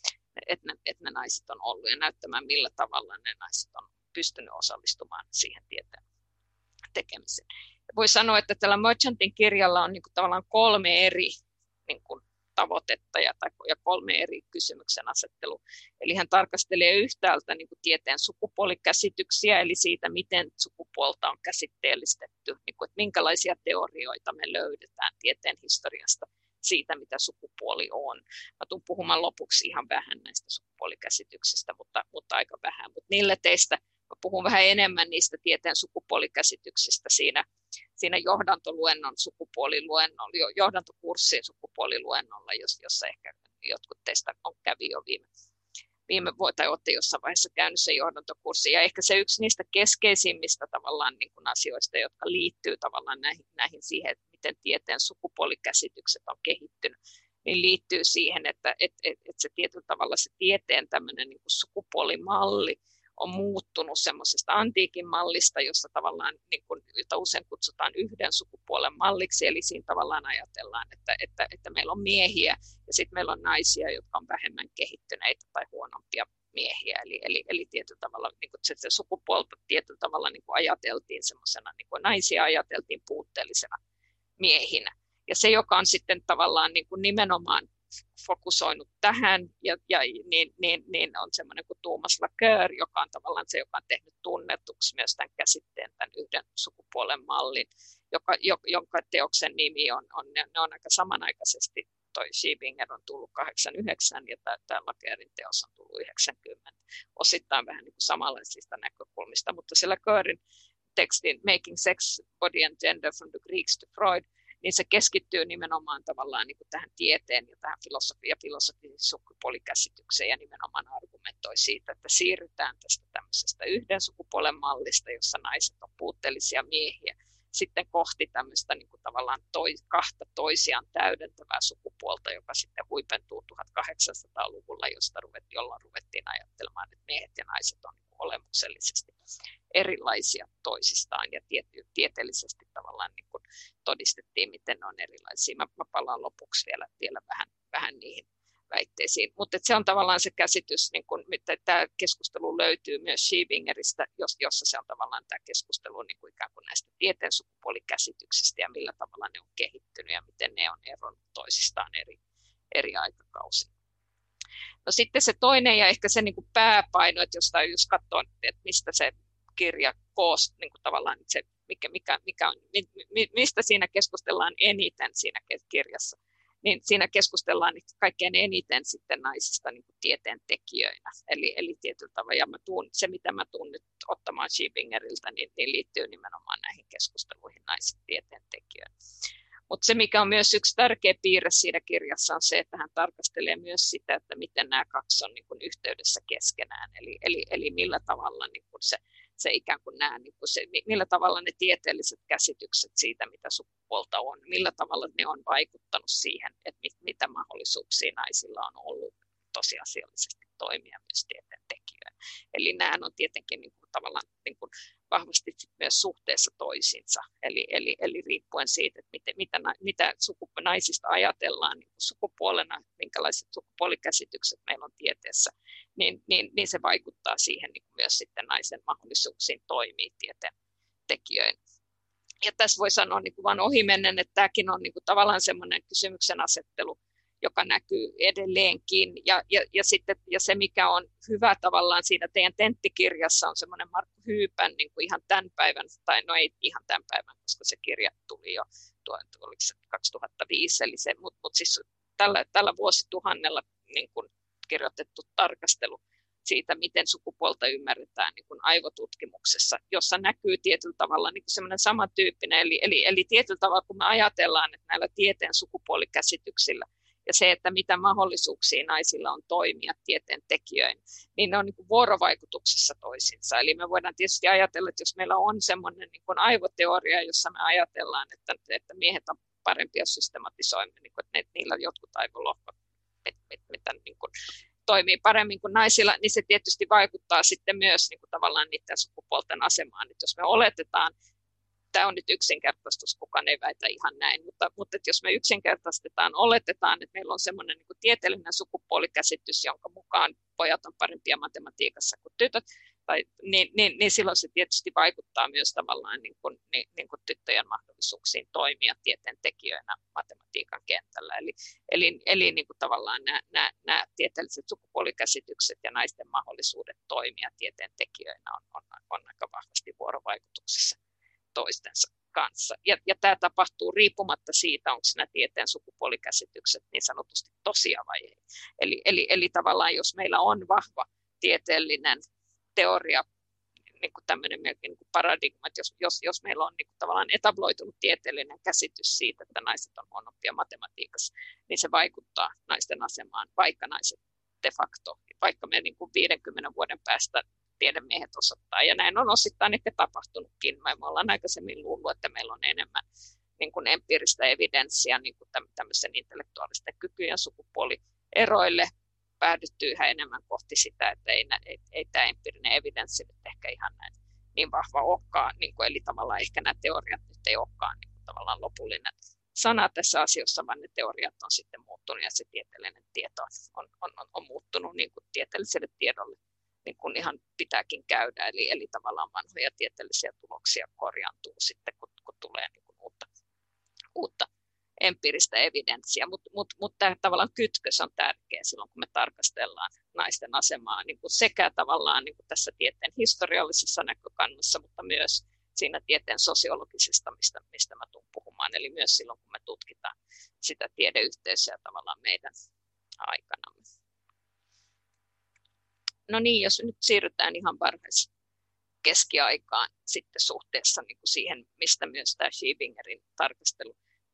että ne naiset on ollut ja näyttämään, millä tavalla ne naiset on pystynyt osallistumaan siihen tieteen tekemiseen. Voi sanoa, että tällä Merchantin kirjalla on tavallaan 3 eri tavoitetta ja 3 eri kysymyksen asettelu. Eli hän tarkastelee yhtäältä tieteen sukupuolikäsityksiä, eli siitä, miten sukupuolta on käsitteellistetty, että minkälaisia teorioita me löydetään tieteen historiasta siitä, mitä sukupuoli on. Mä tulen puhumaan lopuksi ihan vähän näistä sukupuolikäsityksistä, mutta aika vähän. Mutta niille teistä mä puhun vähän enemmän niistä tieteen sukupuolikäsityksistä siinä johdantoluennon sukupuoliluennolla, johdantokurssin sukupuoliluennolla, jossa ehkä jotkut teistä kävi jo viime vuonna tai olette jossain vaiheessa käynyt sen johdantokurssin. Ja ehkä se yksi niistä keskeisimmistä tavallaan asioista, jotka liittyy tavallaan näihin siihen, että miten tieteen sukupuolikäsitykset on kehittynyt, niin liittyy siihen, että se tietyllä tavalla se tieteen tämmöinen sukupuolimalli on muuttunut semmoisesta antiikin mallista, jossa tavallaan, jota usein kutsutaan yhden sukupuolen malliksi, eli siinä tavallaan ajatellaan, että meillä on miehiä ja sitten meillä on naisia, jotka on vähemmän kehittyneitä tai huonompia miehiä, eli tietyllä tavalla se sukupuolta tietyllä tavalla ajateltiin semmoisena, naisia ajateltiin puutteellisena miehinä. Ja se, joka on sitten tavallaan nimenomaan fokusoinut tähän, niin on semmoinen kuin Thomas Laqueur, joka on tavallaan se, joka on tehnyt tunnetuksi myös tämän käsitteen, tämän yhden sukupuolen mallin, jonka teoksen nimi ne on aika samanaikaisesti. Toi Schiebinger on tullut 89 ja tämä Laqueurin teos on tullut 90. Osittain vähän samanlaisista näkökulmista, mutta se Laqueurin tekstin Making Sex, Body and Gender from the Greeks to Freud, niin se keskittyy nimenomaan tavallaan tähän tieteen ja tähän filosofisen sukupuolikäsitykseen ja nimenomaan argumentoi siitä, että siirrytään tästä tämmöisestä yhden sukupuolen mallista, jossa naiset on puutteellisia miehiä, sitten kohti tämmöistä tavallaan kahta toisiaan täydentävää sukupuolta, joka sitten huipentuu 1800-luvulla, jolloin ruvettiin ajattelemaan, että miehet ja naiset on olemuksellisesti erilaisia toisistaan ja tieteellisesti tavallaan todistettiin, miten ne on erilaisia. Mä palaan lopuksi vielä vähän niihin väitteisiin. Mutta se on tavallaan se käsitys, että tämä keskustelu löytyy myös Schiebingeristä, jossa se on tavallaan tämä keskustelu ikään kuin näistä tieteen sukupuolikäsityksistä ja millä tavalla ne on kehittynyt ja miten ne on eronnut toisistaan eri aikakausina. No sitten se toinen ja ehkä se pääpaino, että jos katsoo, että mistä se kirja koostuu, tavallaan se, mikä on, mistä siinä keskustellaan eniten siinä kirjassa, niin siinä keskustellaan kaikkein eniten sitten naisista tieteen tekijöinä. Eli tietyllä tavalla, ja se mitä mä tuun nyt ottamaan Schiebingeriltä, niin liittyy nimenomaan näihin keskusteluihin naisista tieteen tekijöinä. Mutta se, mikä on myös yksi tärkeä piirre siinä kirjassa, on se, että hän tarkastelee myös sitä, että miten nämä kaksi on yhteydessä keskenään. Eli millä tavalla se ikään kuin millä tavalla ne tieteelliset käsitykset siitä, mitä sukupuolta on, millä tavalla ne on vaikuttanut siihen, että mitä mahdollisuuksia naisilla on ollut tosiasiallisesti toimia myös tieteentekijöinä. Eli nämä on tietenkin tavallaan vahvasti myös suhteessa toisiinsa, eli riippuen siitä, että mitä naisista ajatellaan sukupuolena, minkälaiset sukupuolikäsitykset meillä on tieteessä, niin se vaikuttaa siihen myös sitten naisen mahdollisuuksiin toimia tieteen tekijöinä. Ja tässä voi sanoa vain ohimennen, että tämäkin on tavallaan semmoinen kysymyksen asettelu, joka näkyy edelleenkin. Ja se, mikä on hyvä tavallaan siinä teidän tenttikirjassa, on semmoinen Markku Hyypän ihan tämän päivän, tai no ei ihan tämän päivän, koska se kirja tuli jo 2005, mutta siis tällä vuosituhannella kirjoitettu tarkastelu siitä, miten sukupuolta ymmärretään niin kuin aivotutkimuksessa, jossa näkyy tietyllä tavalla niin kuin semmoinen samantyyppinen, eli tietyllä tavalla kun me ajatellaan, että näillä tieteen sukupuolikäsityksillä ja se, että mitä mahdollisuuksia naisilla on toimia tieteen tekijöinä, niin ne on niin kuin vuorovaikutuksessa toisinsa. Eli me voidaan tietysti ajatella, että jos meillä on semmoinen niin kuin aivoteoria, jossa me ajatellaan, että miehet on parempia systematisoimaan, niin kuin, että niillä on jotkut aivolohkot, mitä niin kuin toimii paremmin kuin naisilla, niin se tietysti vaikuttaa sitten myös niin kuin tavallaan niiden sukupuolten asemaan. Että jos me oletetaan, tämä on nyt yksinkertaistus, kukaan ei väitä ihan näin, mutta että jos me yksinkertaistetaan, oletetaan, että meillä on semmoinen niin kuin tieteellinen sukupuolikäsitys, jonka mukaan pojat on parempia matematiikassa kuin tytöt, niin silloin se tietysti vaikuttaa myös tavallaan niin kuin tyttöjen mahdollisuuksiin toimia tieteentekijöinä matematiikan kentällä. Eli niin kuin tavallaan nämä tieteelliset sukupuolikäsitykset ja naisten mahdollisuudet toimia tieteentekijöinä on aika vahvasti vuorovaikutuksessa toistensa kanssa. Ja tämä tapahtuu riippumatta siitä, onko nämä tieteen sukupuolikäsitykset niin sanotusti tosia vai ei. Eli tavallaan jos meillä on vahva tieteellinen teoria, niin kuin tämmöinen niin kuin paradigma, että jos meillä on niin kuin tavallaan etabloitunut tieteellinen käsitys siitä, että naiset on huonompia matematiikassa, niin se vaikuttaa naisten asemaan, vaikka naiset de facto, vaikka me niin kuin 50 vuoden päästä tiedemiehet osoittaa, ja näin on osittain ehkä tapahtunutkin. Me ollaan aikaisemmin luullut, että meillä on enemmän niin kuin empiiristä evidenssiä niin kuin tämmöisen intellektuaalisten kykyjen sukupuolieroille, päädytty yhä enemmän kohti sitä, että ei tämä empiirinen evidenssi nyt ehkä ihan näin niin vahva olekaan, niin kuin, eli tavallaan ehkä nämä teoriat nyt ei olekaan niin kuin tavallaan lopullinen sana tässä asiassa, vaan ne teoriat on sitten muuttunut ja se tieteellinen tieto on muuttunut niin kuin tieteelliselle tiedolle niin kuin ihan pitääkin käydä, eli tavallaan vanhoja tieteellisiä tuloksia korjaantuu sitten, kun tulee niin kuin uutta empiiristä evidenssiä, mutta tämä tavallaan kytkös on tärkeä silloin, kun me tarkastellaan naisten asemaa niin kuin sekä tavallaan niin kuin tässä tieteen historiallisessa näkökannassa, mutta myös siinä tieteen sosiologisesta, mistä mä tulen puhumaan, eli myös silloin, kun me tutkitaan sitä tiedeyhteisöä tavallaan meidän aikanamme. No niin, jos nyt siirrytään ihan varhaiskeskiaikaan sitten suhteessa niin kuin siihen, mistä myös tämä Schibingerin tarkastelu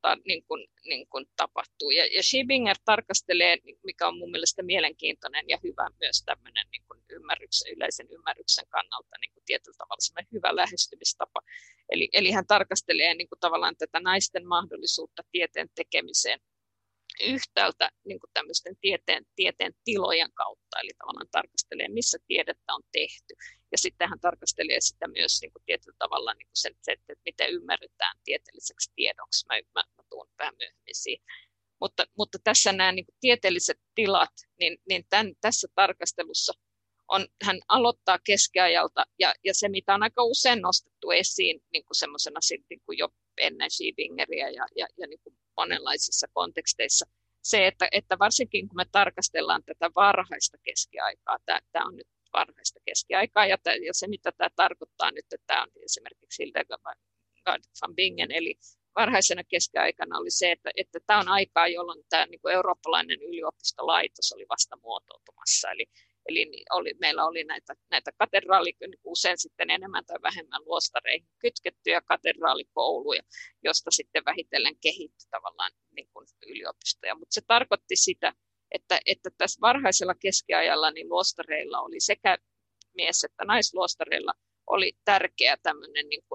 niin kuin tapahtuu. Ja Schibinger tarkastelee, mikä on mun mielestä mielenkiintoinen ja hyvä myös tämmöinen niin kuin yleisen ymmärryksen kannalta niin kuin tietyllä tavalla semmoinen hyvä lähestymistapa. Eli hän tarkastelee niin kuin tavallaan tätä naisten mahdollisuutta tieteen tekemiseen yhtäältä niin kuin tämmöisten tieteen tilojen kautta, eli tavallaan tarkastelee, missä tiedettä on tehty. Ja sitten hän tarkastelee sitä myös niin kuin tietyllä tavalla niin kuin se, että miten ymmärretään tieteelliseksi tiedoksi. Mä tuun vähän myöhemmin siihen. Mutta tässä nämä niin kuin tieteelliset tilat, niin tässä tarkastelussa hän aloittaa keskiajalta, ja se, mitä on aika usein nostettu esiin niin kuin semmoisena niin kuin jo ennen Schibingeriä ja niin kuin monenlaisissa konteksteissa, se, että varsinkin kun me tarkastellaan tätä varhaista keskiaikaa, tämä on nyt varhaista keskiaikaa, ja se, mitä tämä tarkoittaa nyt, että tämä on esimerkiksi Hildegard van Bingen, eli varhaisena keskiaikana oli se, että tämä on aikaa, jolloin tämä niin kuin eurooppalainen yliopistolaitos oli vasta muotoutumassa, eli meillä oli näitä katedraalikouluja, niin usein sitten enemmän tai vähemmän luostareihin kytkettyjä katedraalikouluja, josta sitten vähitellen kehittyi tavallaan niin kuin yliopistoja. Mutta se tarkoitti sitä, että tässä varhaisella keskiajalla niin luostareilla oli sekä mies- että naisluostareilla oli tärkeä tämmöinen niin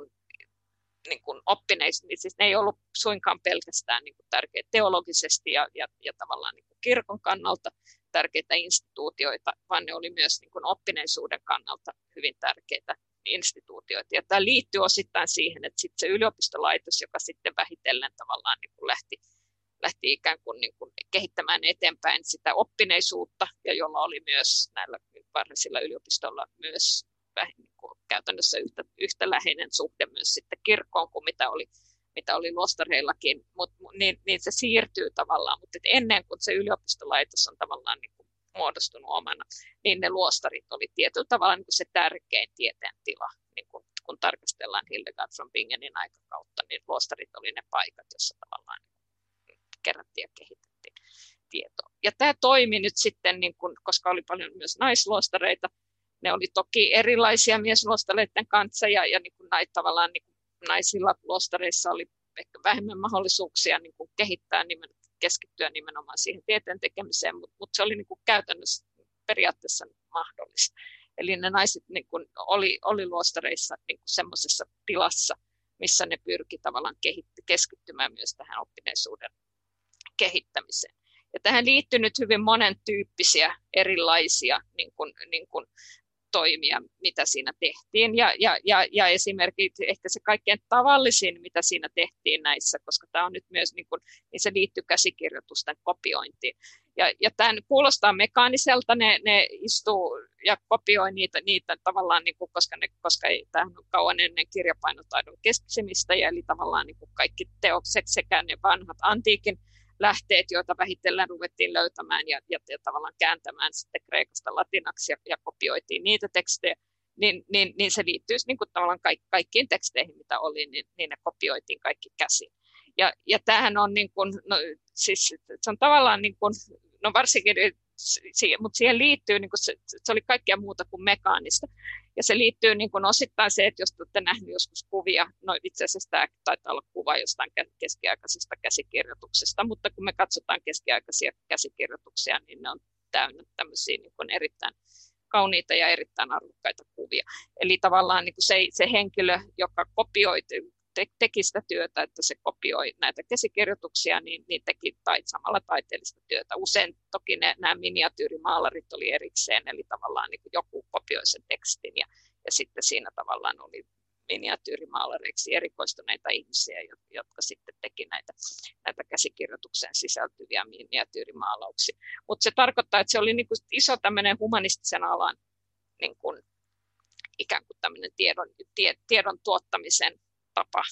kuin oppineis, niin siis ne ei ollut suinkaan pelkästään niin kuin tärkeitä teologisesti ja tavallaan niin kuin kirkon kannalta tärkeitä instituutioita, vaan ne oli myös niin kuin oppineisuuden kannalta hyvin tärkeitä instituutioita. Ja tämä liittyy osittain siihen, että sitten se yliopistolaitos, joka sitten vähitellen tavallaan niin kuin lähti ikään kuin, kehittämään eteenpäin sitä oppineisuutta, ja jolla oli myös näillä varhaisilla yliopistolla myös niin kuin käytännössä yhtä läheinen suhde myös sitten kirkkoon kuin mitä oli luostareillakin, niin se siirtyy tavallaan, mutta ennen kuin se yliopistolaitos on tavallaan niin kuin muodostunut omana, niin ne luostarit oli tietyllä tavalla niin kuin se tärkein tieteen tila, niin kun tarkastellaan Hildegard von Bingenin aikakautta, niin luostarit oli ne paikat, joissa tavallaan kerättiin ja kehitettiin tieto. Ja tämä toimi nyt sitten, niin kun, koska oli paljon myös naisluostareita, ne oli toki erilaisia miesluostareiden kanssa, ja niin kun tavallaan niin kun naisilla luostareissa oli ehkä vähemmän mahdollisuuksia niin kun kehittää keskittyä nimenomaan siihen tieteen tekemiseen, mutta se oli niin kun käytännössä periaatteessa mahdollista. Eli ne naiset niin kun oli luostareissa niin kun semmoisessa tilassa, missä ne pyrki tavallaan keskittymään myös tähän oppineisuuden kehittämiseen. Ja tähän liittyy nyt hyvin monen tyyppisiä erilaisia niin kuin toimia, mitä siinä tehtiin. Ja esimerkiksi ehkä se kaikkein tavallisin, mitä siinä tehtiin näissä, koska tämä on nyt myös, niin se liittyy käsikirjoitusten kopiointiin. Ja tämä kuulostaa mekaaniselta, ne istuu ja kopioi niitä tavallaan, niin kuin, koska tämähän on kauan ennen kirjapainotaidon keskisemistä, ja eli tavallaan niin kuin kaikki teokset sekä ne vanhat antiikin lähteet, joita vähitellen ruvettiin löytämään ja tavallaan kääntämään sitten kreikasta latinaksi ja kopioitiin niitä tekstejä, niin se liittyy niin kuin tavallaan kaikkiin teksteihin, mitä oli, niin ne kopioitiin kaikki käsin. Ja tämähän on, niin kuin, no, siis, se on tavallaan, niin kuin, no varsinkin, mutta siihen liittyy, niin kuin se oli kaikkea muuta kuin mekaanista. Ja se liittyy niin kuin osittain se, että jos olette nähneet joskus kuvia, no itse asiassa tämä taitaa olla kuva jostain keskiaikaisesta käsikirjoituksesta, mutta kun me katsotaan keskiaikaisia käsikirjoituksia, niin ne on täynnä tämmöisiä niin kuin erittäin kauniita ja erittäin arvokkaita kuvia. Eli tavallaan niin kuin se henkilö, joka kopioi, teki sitä työtä, että se kopioi näitä käsikirjoituksia, niin teki samalla taiteellista työtä. Usein toki nämä miniatyyrimaalarit oli erikseen, eli tavallaan niin kuin joku kopioi sen tekstin, ja sitten siinä tavallaan oli miniatyyrimaalareiksi erikoistuneita ihmisiä, jotka sitten teki näitä käsikirjoitukseen sisältyviä miniatyyrimaalauksia. Mutta se tarkoittaa, että se oli niin kuin iso tämmöinen humanistisen alan niin kuin ikään kuin tämmöinen tiedon tuottamisen tapa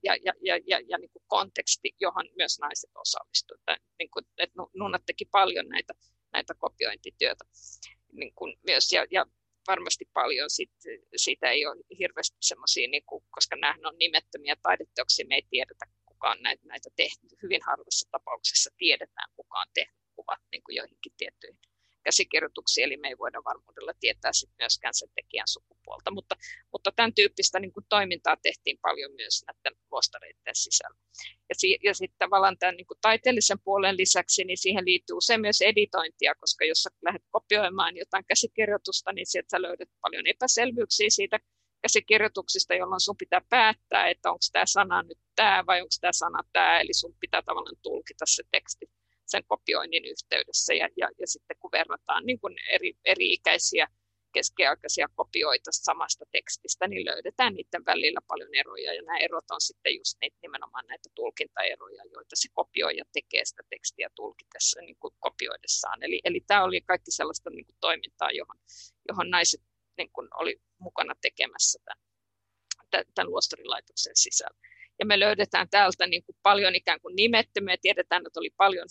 ja niin kuin konteksti, johon myös naiset osallistuivat. Niin että nunnat teki paljon näitä kopiointityötä niin kuin myös, ja varmasti paljon siitä ei ole hirveästi semmoisia, niin koska nämä on nimettömiä taideteoksia, me ei tiedetä, kuka on näitä tehnyt. Hyvin harvassa tapauksessa tiedetään, kuka on tehnyt kuvat niin kuin joihinkin tiettyihin käsikirjoituksia, eli me ei voida varmuudella tietää sitten myöskään sen tekijän sukupuolta, mutta tämän tyyppistä niin kuin toimintaa tehtiin paljon myös näiden luostareiden sisällä. Ja sitten tavallaan tämän niin kuin taiteellisen puolen lisäksi, niin siihen liittyy usein myös editointia, koska jos sä lähdet kopioimaan jotain käsikirjoitusta, niin sieltä sä löydät paljon epäselvyyksiä siitä käsikirjoituksista, jolloin sun pitää päättää, että onko tämä sana nyt tämä vai onko tämä sana tämä, eli sun pitää tavallaan tulkita se teksti sen kopioinnin yhteydessä, ja sitten kun verrataan niin kun eri-ikäisiä keskiaikaisia kopioita samasta tekstistä, niin löydetään niiden välillä paljon eroja, ja nämä erot on sitten just nimenomaan näitä tulkintaeroja, joita se kopioija tekee sitä tekstiä tulkitessa niin kuin kopioidessaan. Eli tämä oli kaikki sellaista niin kuin toimintaa, johon naiset niin kuin oli mukana tekemässä tämän luostarilaitoksen sisällä. Ja me löydetään täältä niin kuin paljon ikään kuin nimettömiä, tiedetään, että oli paljon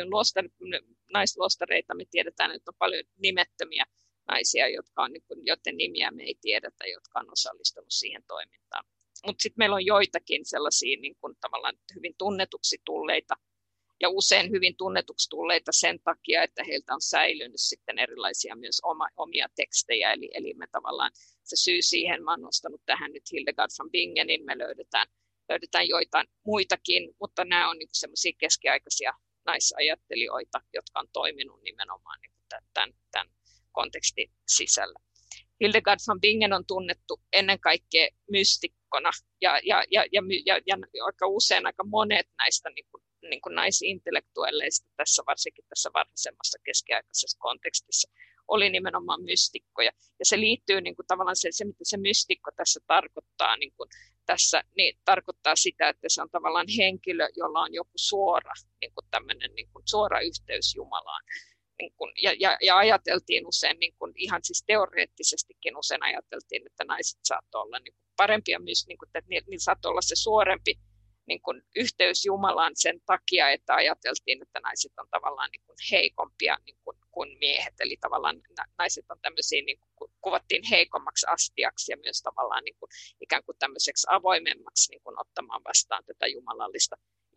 naisluostareita, me tiedetään, että on paljon nimettömiä naisia, jotka on, niin kuin, joiden nimiä me ei tiedetä, jotka on osallistunut siihen toimintaan. Mutta sitten meillä on joitakin sellaisia niin kuin, tavallaan hyvin tunnetuksi tulleita, ja usein hyvin tunnetuksi tulleita sen takia, että heiltä on säilynyt sitten erilaisia myös omia tekstejä, eli me tavallaan se syy siihen, mä oon nostanut tähän nyt Hildegard von Bingenin, me löydetään joitain muitakin, mutta nämä on niin semmoisia keskiaikaisia naisajattelijoita, jotka on toiminut nimenomaan niin tämän kontekstin sisällä. Hildegard von Bingen on tunnettu ennen kaikkea mystikkona, ja aika usein aika monet näistä niin kuin naisintellektuelleista varsinkin tässä varhaisemmassa keskiaikaisessa kontekstissa oli nimenomaan mystikkoja. Ja se liittyy niin kuin tavallaan se, mitä se mystikko tässä tarkoittaa, niin tarkoittaa sitä, että se on tavallaan henkilö, jolla on joku suora, niin kuin tämmöinen niin kuin suora yhteys Jumalaan. Niin kuin, ja ajateltiin usein, niin kuin, ihan siis teoreettisestikin usein ajateltiin, että naiset saattoi olla niin kuin parempia myös, niin kuin, että niillä saattoi olla se suorempi niin kuin yhteys Jumalaan sen takia, että ajateltiin, että naiset on tavallaan niin kuin heikompia niin kuin miehet. Eli tavallaan naiset on tämmöisiä, niin kuin kuvattiin heikommaksi astiaksi ja myös tavallaan niin kuin, ikään kuin tämmöiseksi avoimemmaksi niin kuin ottamaan vastaan tätä jumalallista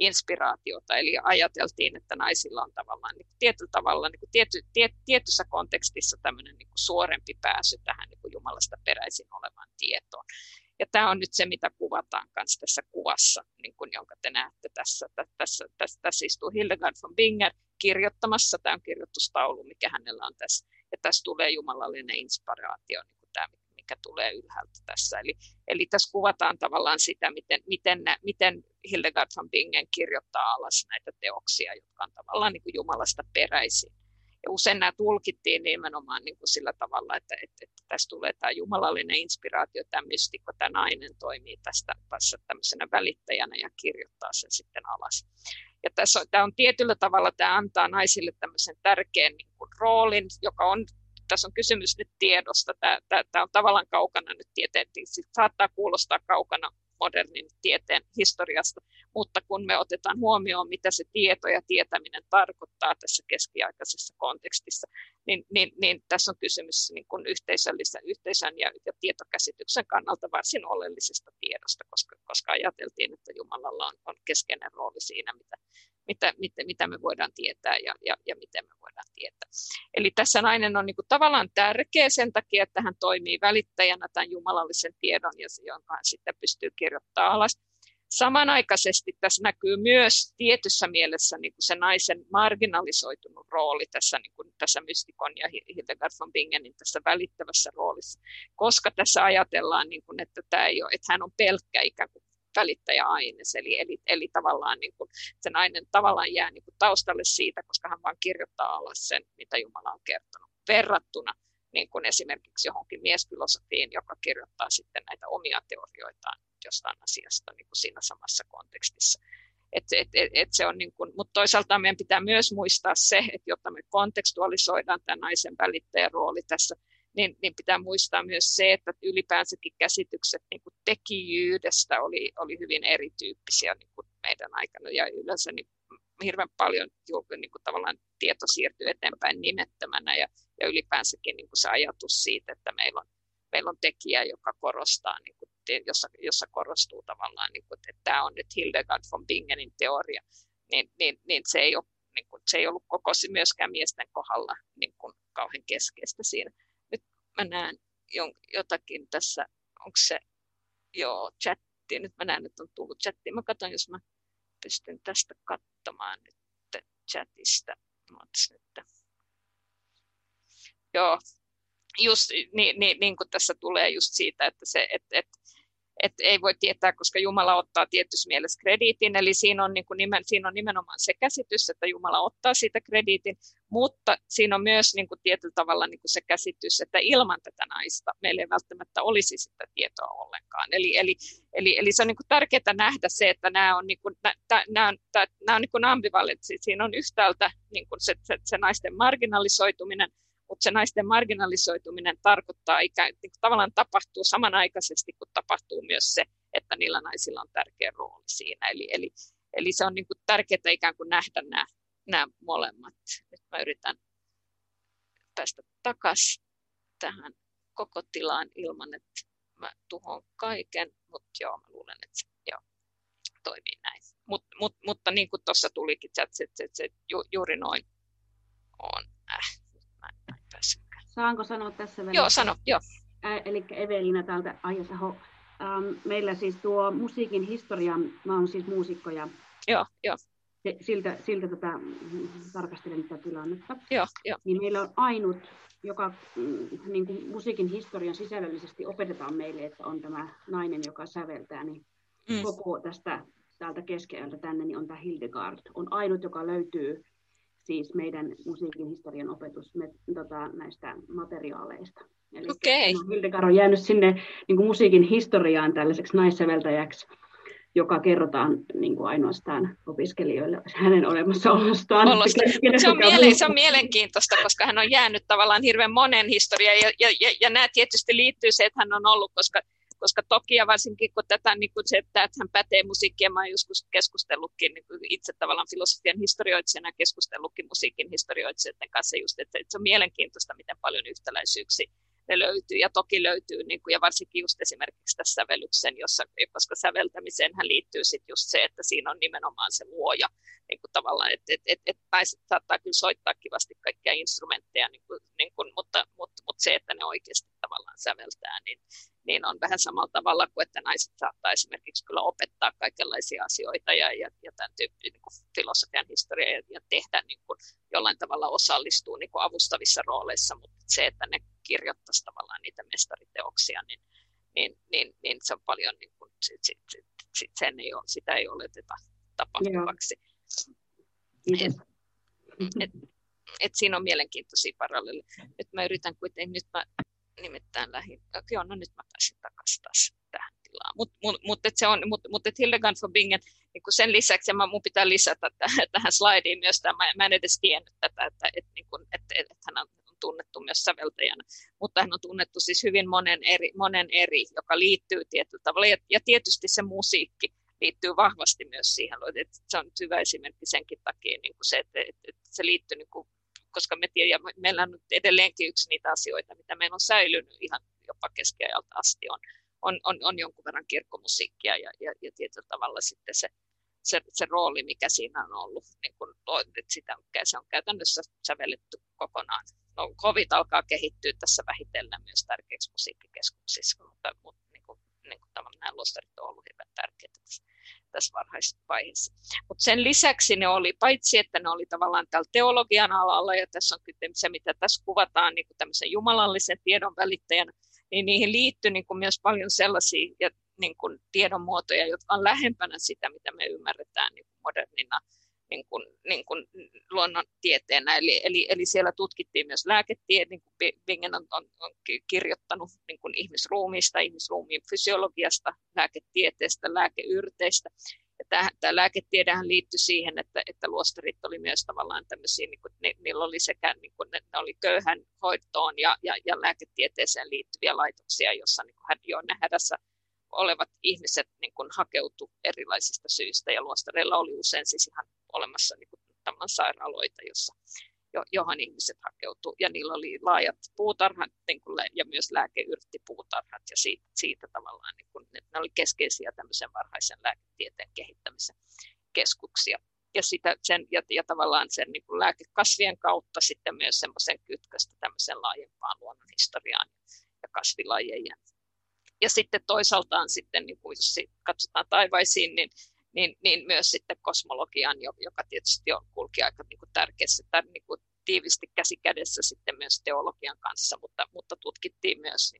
inspiraatiota, eli ajateltiin, että naisilla on tavallaan niin kuin tietyllä tavalla niin kuin tietyssä kontekstissa tämmöinen niin kuin suorempi pääsy tähän niin kuin Jumalasta peräisin olevaan tietoon. Ja tämä on nyt se, mitä kuvataan myös tässä kuvassa, niin kuin, jonka te näette tässä. Tässä istuu Hildegard von Bingen kirjoittamassa. Tämä on kirjoitustaulu, mikä hänellä on tässä. Ja tässä tulee jumalallinen inspiraatio, niin kuin tämä, mikä tulee ylhäältä tässä. Eli tässä kuvataan tavallaan sitä, miten Hildegard von Bingen kirjoittaa alas näitä teoksia, jotka on tavallaan niin kuin Jumalasta peräisin. Ja usein nämä tulkittiin nimenomaan niin kuin sillä tavalla, että tässä tulee tämä jumalallinen inspiraatio, tämä mystikko, tämä nainen toimii tässä tämmöisenä välittäjänä ja kirjoittaa sen sitten alas. Ja tämä on tietyllä tavalla, tämä antaa naisille tämmöisen tärkeän niin kuin roolin, joka on, tässä on kysymys nyt tiedosta, tämä on tavallaan kaukana nyt tieteellisesti, saattaa kuulostaa kaukana modernin tieteen historiasta, mutta kun me otetaan huomioon, mitä se tieto ja tietäminen tarkoittaa tässä keskiaikaisessa kontekstissa, niin tässä on kysymys niin kuin yhteisön ja tietokäsityksen kannalta varsin oleellisesta tiedosta, koska ajateltiin, että Jumalalla on keskeinen rooli siinä, mitä me voidaan tietää ja miten me voidaan tietää. Eli tässä nainen on niin kuin tavallaan tärkeä sen takia, että hän toimii välittäjänä tämän jumalallisen tiedon, jonka hän sitten pystyy kirjoittamaan alas. Samanaikaisesti tässä näkyy myös tietyssä mielessä niin kuin se naisen marginalisoitunut rooli tässä mystikon ja Hildegard von Bingenin tässä välittävässä roolissa, koska tässä ajatellaan, niin kuin, että hän on pelkkä ikään kuin välittäjäaines, eli tavallaan niin kuin, se nainen tavallaan jää niin kuin taustalle siitä, koska hän vaan kirjoittaa alas sen, mitä Jumala on kertonut, verrattuna niin kuin esimerkiksi johonkin miesfilosofiin, joka kirjoittaa sitten näitä omia teorioitaan jostain asiasta niin kuin siinä samassa kontekstissa. Se on niin kuin, mutta toisaalta meidän pitää myös muistaa se, että jotta me kontekstualisoidaan tämä naisen välittäjän rooli tässä, niin pitää muistaa myös se, että ylipäänsäkin käsitykset niin kuin tekijyydestä oli hyvin erityyppisiä niin kuin meidän aikana, ja yleensä niin hirveän paljon niin kuin tavallaan tieto siirtyy eteenpäin nimettömänä, ja ylipäänsäkin niin kuin se ajatus siitä, että meillä on tekijä, joka korostaa, niin kuin, jossa korostuu tavallaan, niin kuin, että tämä on nyt Hildegard von Bingenin teoria, niin se ei ole, niin kuin, se ei ollut koko myöskään miesten kohdalla niin kuin kauhean keskeistä siinä. Nyt mä näen jotakin tässä, onko se chatti, nyt mä näen, että on tullut chatti. Mä katson, jos mä pystyn tästä katsomaan nyt chatista. Joo, just niin kuin tässä tulee just siitä, että ei voi tietää, koska Jumala ottaa tietyssä mielessä krediitin, eli siinä on nimenomaan se käsitys, että Jumala ottaa siitä krediitin, mutta siinä on myös niin kuin tietyllä tavalla niin kuin se käsitys, että ilman tätä naista meillä ei välttämättä olisi sitä tietoa ollenkaan. Eli se on niin kuin tärkeää nähdä se, että nämä on, niin kuin ambivalentsi. Siinä on yhtäältä niin kuin se naisten marginalisoituminen, mutta se naisten marginalisoituminen tarkoittaa ikään kuin tavallaan tapahtuu samanaikaisesti, kun tapahtuu myös se, että niillä naisilla on tärkeä rooli siinä. Eli se on niin kuin tärkeää ikään kuin nähdä nämä molemmat. Nyt mä yritän päästä takaisin tähän koko tilaan ilman, että mä tuhoan kaiken, mutta joo, mä luulen, että se toimii näin. Mutta niin kuin tuossa tulikin, se juuri noin on. Saanko sanoa tässä vielä? Joo, sano, joo. Eli Evelina täältä Aijasaho. Meillä siis tuo musiikin historia, mä oon siis muusikko ja joo. Siltä tarkastelen tätä tilannetta. Joo. Niin meillä on ainut, joka niin kuin musiikin historian sisällöllisesti opetetaan meille, että on tämä nainen, joka säveltää, niin koko täältä keskeltä tänne niin on tämä Hildegard. On ainut, joka löytyy siis meidän musiikin historian opetus näistä materiaaleista. Eli Hildegard on jäänyt sinne niin kuin musiikin historiaan tällaiseksi naissäveltäjäksi, joka kerrotaan niin kuin ainoastaan opiskelijoille hänen olemassaolostaan. Se on mielenkiintoista, koska hän on jäänyt tavallaan hirveän monen historiaan, ja nämä tietysti liittyy se, että hän on ollut, koska toki ja varsinkin kun tätä, niin kun se, että hän pätee musiikkia, mä oon joskus keskustellutkin niin itse tavallaan filosofian historioitsijana, keskustellutkin musiikin historioitsijoiden kanssa just, että se on mielenkiintoista, miten paljon yhtäläisyyksiä sitten löytyy, ja toki löytyy, niin kuin, ja varsinkin just esimerkiksi tässä sävellyksen, koska säveltämiseenhän liittyy sitten just se, että siinä on nimenomaan se luoja, niin kuin tavallaan, että naiset saattaa kyllä soittaa kivasti kaikkia instrumentteja, mutta se, että ne oikeasti tavallaan säveltää, niin on vähän samalla tavalla kuin, että naiset saattaa esimerkiksi kyllä opettaa kaikenlaisia asioita ja tämän tyyppinen niin kuin filosofian historia ja tehdä niin kuin jollain tavalla osallistuu niin kuin avustavissa rooleissa, mutta se, että ne kirjoittaisi tavallaan niitä mestariteoksia, niin se on paljon, niin kuin, sitä ei oleteta tapahtuvaksi. Et siinä on mielenkiintoisia paralleeleja. Nyt mä yritän kuitenkin, nyt mä pääsin takaisin taas tähän tilaan. Mutta Hildegard von Bingen, niin sen lisäksi, ja mun pitää lisätä tähän slaidiin myös tämä, mä en edes tiennyt tätä, että hän on tunnettu myös säveltäjänä, mutta hän on tunnettu siis hyvin monen eri, joka liittyy tietyllä tavalla, ja tietysti se musiikki liittyy vahvasti myös siihen, että se on hyvä esimerkki senkin takia, niin kuin se, että se liittyy, niin kuin, koska me tiedämme, meillä on nyt edelleenkin yksi niitä asioita, mitä meillä on säilynyt ihan jopa keskiajalta asti, on jonkun verran kirkkomusiikkia ja tietyllä tavalla sitten se rooli, mikä siinä on ollut, niin kun, että se on käytännössä sävelletty kokonaan. No, kovit alkaa kehittyä tässä vähitellen myös tärkeiksi musiikkikeskuksissa, mutta niin kuin tavallaan nämä luostarit on ollut hyvin tärkeitä tässä varhaisessa vaiheessa. Mutta sen lisäksi ne oli, paitsi että ne oli tavallaan tällä teologian alalla, ja tässä on kyllä se, mitä tässä kuvataan niin kuin tämmöisen jumalallisen tiedon välittäjänä, niin niihin liittyy niin kuin myös paljon sellaisia niin kuin tiedonmuotoja, jotka on lähempänä sitä, mitä me ymmärretään niin kuin modernina niin kuin luonnontieteenä. Eli siellä tutkittiin myös lääketiede, niin kuin Bingen on kirjoittanut niin kuin ihmisruumiista, ihmisruumiin fysiologiasta, lääketieteestä, lääkeyrteistä. Tämä lääketiedehän liittyi siihen, että luostarit oli myös tavallaan tämmöisiä, niin kuin, niillä oli sekä niin kuin, ne oli köyhän hoitoon ja lääketieteeseen liittyviä laitoksia, jossa niin kuin, jo ne hädässä olevat ihmiset niin kuin hakeutu erilaisista syistä, ja luostareilla oli usein siis ihan olemassa niin kuin sairaaloita, johon ihmiset hakeutuivat, ja niillä oli laajat puutarhat niin kuin, ja myös lääkeyrttipuutarhat, ja siitä tavallaan niin kuin, ne oli keskeisiä tämmöisen varhaisen lääketieteen kehittämisen keskuksia. Ja tavallaan sen niin kuin lääkekasvien kautta sitten myös semmoisen kytköstä tämmöisen laajempaan luonnonhistoriaan ja kasvilajien. Ja sitten toisaaltaan sitten, niin kuin jos katsotaan taivaisiin, niin myös sitten kosmologian, joka tietysti kulki aika niin kuin tärkeässä, tai niin kuin tiivisti käsi kädessä sitten myös teologian kanssa, mutta tutkittiin myös,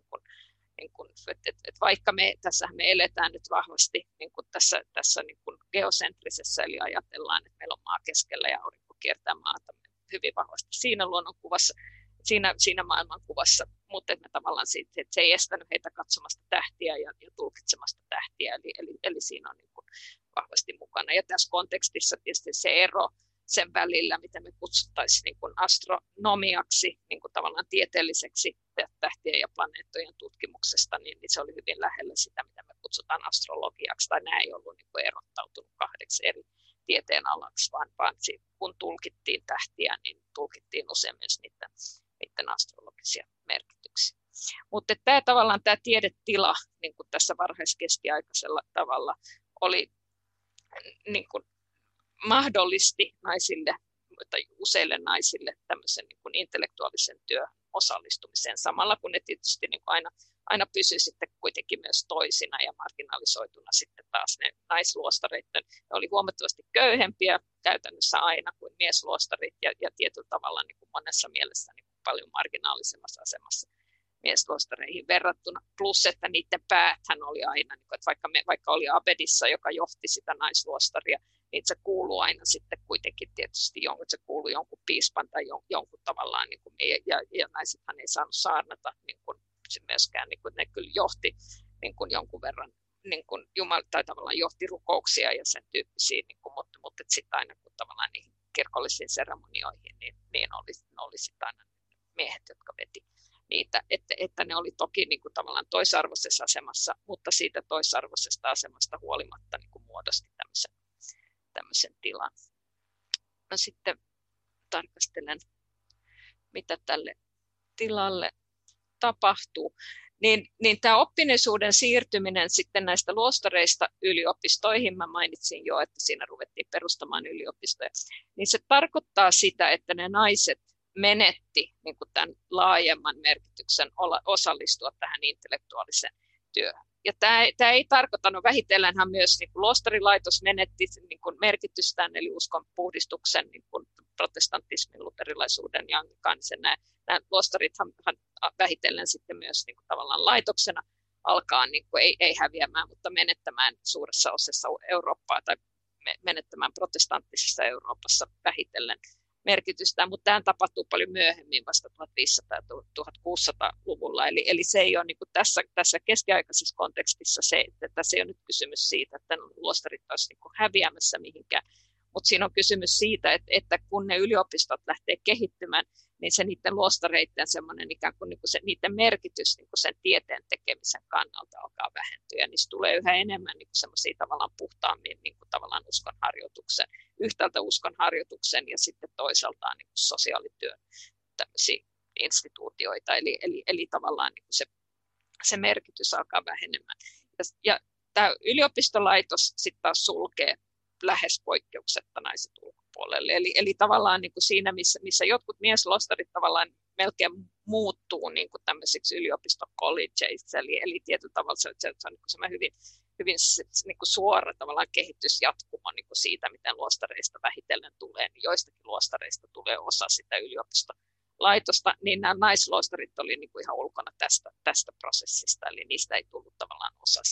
että vaikka tässähän me eletään nyt vahvasti niin kuin tässä niin kuin geosentrisessä, eli ajatellaan, että meillä on maa keskellä ja aurinko kiertää maata hyvin vahvasti siinä luonnonkuvassa, siinä maailmankuvassa, mutta me tavallaan että se ei estänyt heitä katsomasta tähtiä ja tulkitsemasta tähtiä, eli siinä on niin kuin vahvasti mukana. Ja tässä kontekstissa tietysti se ero sen välillä, mitä me kutsuttaisiin niin kuin astronomiaksi, niin kuin tavallaan tieteelliseksi tähtien ja planeettojen tutkimuksesta, niin se oli hyvin lähellä sitä, mitä me kutsutaan astrologiaksi, tai nämä ei ollut niin kuin erottautunut kahdeksi eri tieteen alaksi, vaan kun tulkittiin tähtiä, niin tulkittiin usein myös niiden astrologisia merkityksiä. Mutta tämä tiedetila niin kuin tässä varhaiskeskiaikaisella tavalla oli niin kuin mahdollisti naisille tai useille naisille tämmöisen niin kuin intellektuaalisen työn osallistumisen samalla, kun ne tietysti niin kuin aina pysyi sitten kuitenkin myös toisina ja marginalisoituna sitten taas ne naisluostareiden. Ne oli huomattavasti köyhempiä käytännössä aina kuin miesluostarit ja tietyllä tavalla niin kuin monessa mielessä niin kuin paljon marginaalisemmassa asemassa miesluostareihin verrattuna. Plus, että niiden pääthän oli aina, niin kuin, että vaikka oli abedissa, joka johti sitä naisluostaria, niin se kuuluu aina sitten kuitenkin tietysti se kuuluu jonkun piispan tai jonkun tavallaan, niin kuin, ja naisethan ei saanut saarnata niin kuin, se myöskään, niin kuin, ne kyllä johti niin kuin jonkun verran, niin kuin Jumala, tai tavallaan johti rukouksia ja sen tyyppisiä, niin kuin, mutta sitten aina kun tavallaan niihin kirkollisiin seremonioihin, niin oli sitten aina miehet, jotka veti niitä, että ne oli toki niin kuin tavallaan toisarvoisessa asemassa, mutta siitä toisarvoisesta asemasta huolimatta niin kuin muodosti tämmöisen tilan. No sitten tarkastelen, mitä tälle tilalle tapahtuu, niin tämä oppineisuuden siirtyminen sitten näistä luostareista yliopistoihin, mä mainitsin jo, että siinä ruvettiin perustamaan yliopistoja, niin se tarkoittaa sitä, että ne naiset menetti niin kuin tämän laajemman merkityksen osallistua tähän intellektuaaliseen työhön. Ja tämä ei tarkoita, no vähitellenhän myös niin kuin luostarilaitos menetti niin kuin merkitystään, eli uskon puhdistuksen, niin kuin protestantismin, luterilaisuuden ja anglikaanisen. Nämä luostarithan vähitellen sitten myös niin kuin tavallaan laitoksena alkaa niin kuin ei häviämään, mutta menettämään suuressa osassa Eurooppaa tai menettämään protestanttisessa Euroopassa vähitellen merkitystään, mutta tämä tapahtuu paljon myöhemmin, vasta 1500-1600-luvulla, eli se ei ole niin kuin tässä keskiaikaisessa kontekstissa se, että tässä ei ole nyt kysymys siitä, että luostarit olisivat niin kuin häviämässä mihinkään, mutta siinä on kysymys siitä, että kun ne yliopistot lähtee kehittymään, niin se niiden luostareiden semmoinen ikään kuin, se, niiden merkitys niin kuin sen tieteen tekemisen kannalta alkaa vähentyä, ja niistä tulee yhä enemmän niin semmoisia tavallaan puhtaammin niin kuin tavallaan uskonharjoituksen, yhtäältä uskonharjoituksen ja sitten toisaaltaan niin kuin sosiaalityön tämmöisiä instituutioita, eli tavallaan niin kuin se merkitys alkaa vähenemään. Ja tämä yliopistolaitos sitten taas sulkee lähes poikkeuksetta naiset ulkopuolelle. Eli tavallaan niin kuin siinä, missä jotkut mieslostarit tavallaan melkein muuttuu niin kuin tämmöisiksi yliopistokollegeiksi, eli tietyllä tavalla se on niin kuin hyvin niin kuin suora tavallaan kehitysjatkumo niin kuin siitä, miten luostareista vähitellen tulee, niin joistakin luostareista tulee osa sitä yliopistolaitosta, niin nämä naisluostarit oli niin kuin ihan ulkona tästä prosessista, eli niistä ei tullut tavallaan osa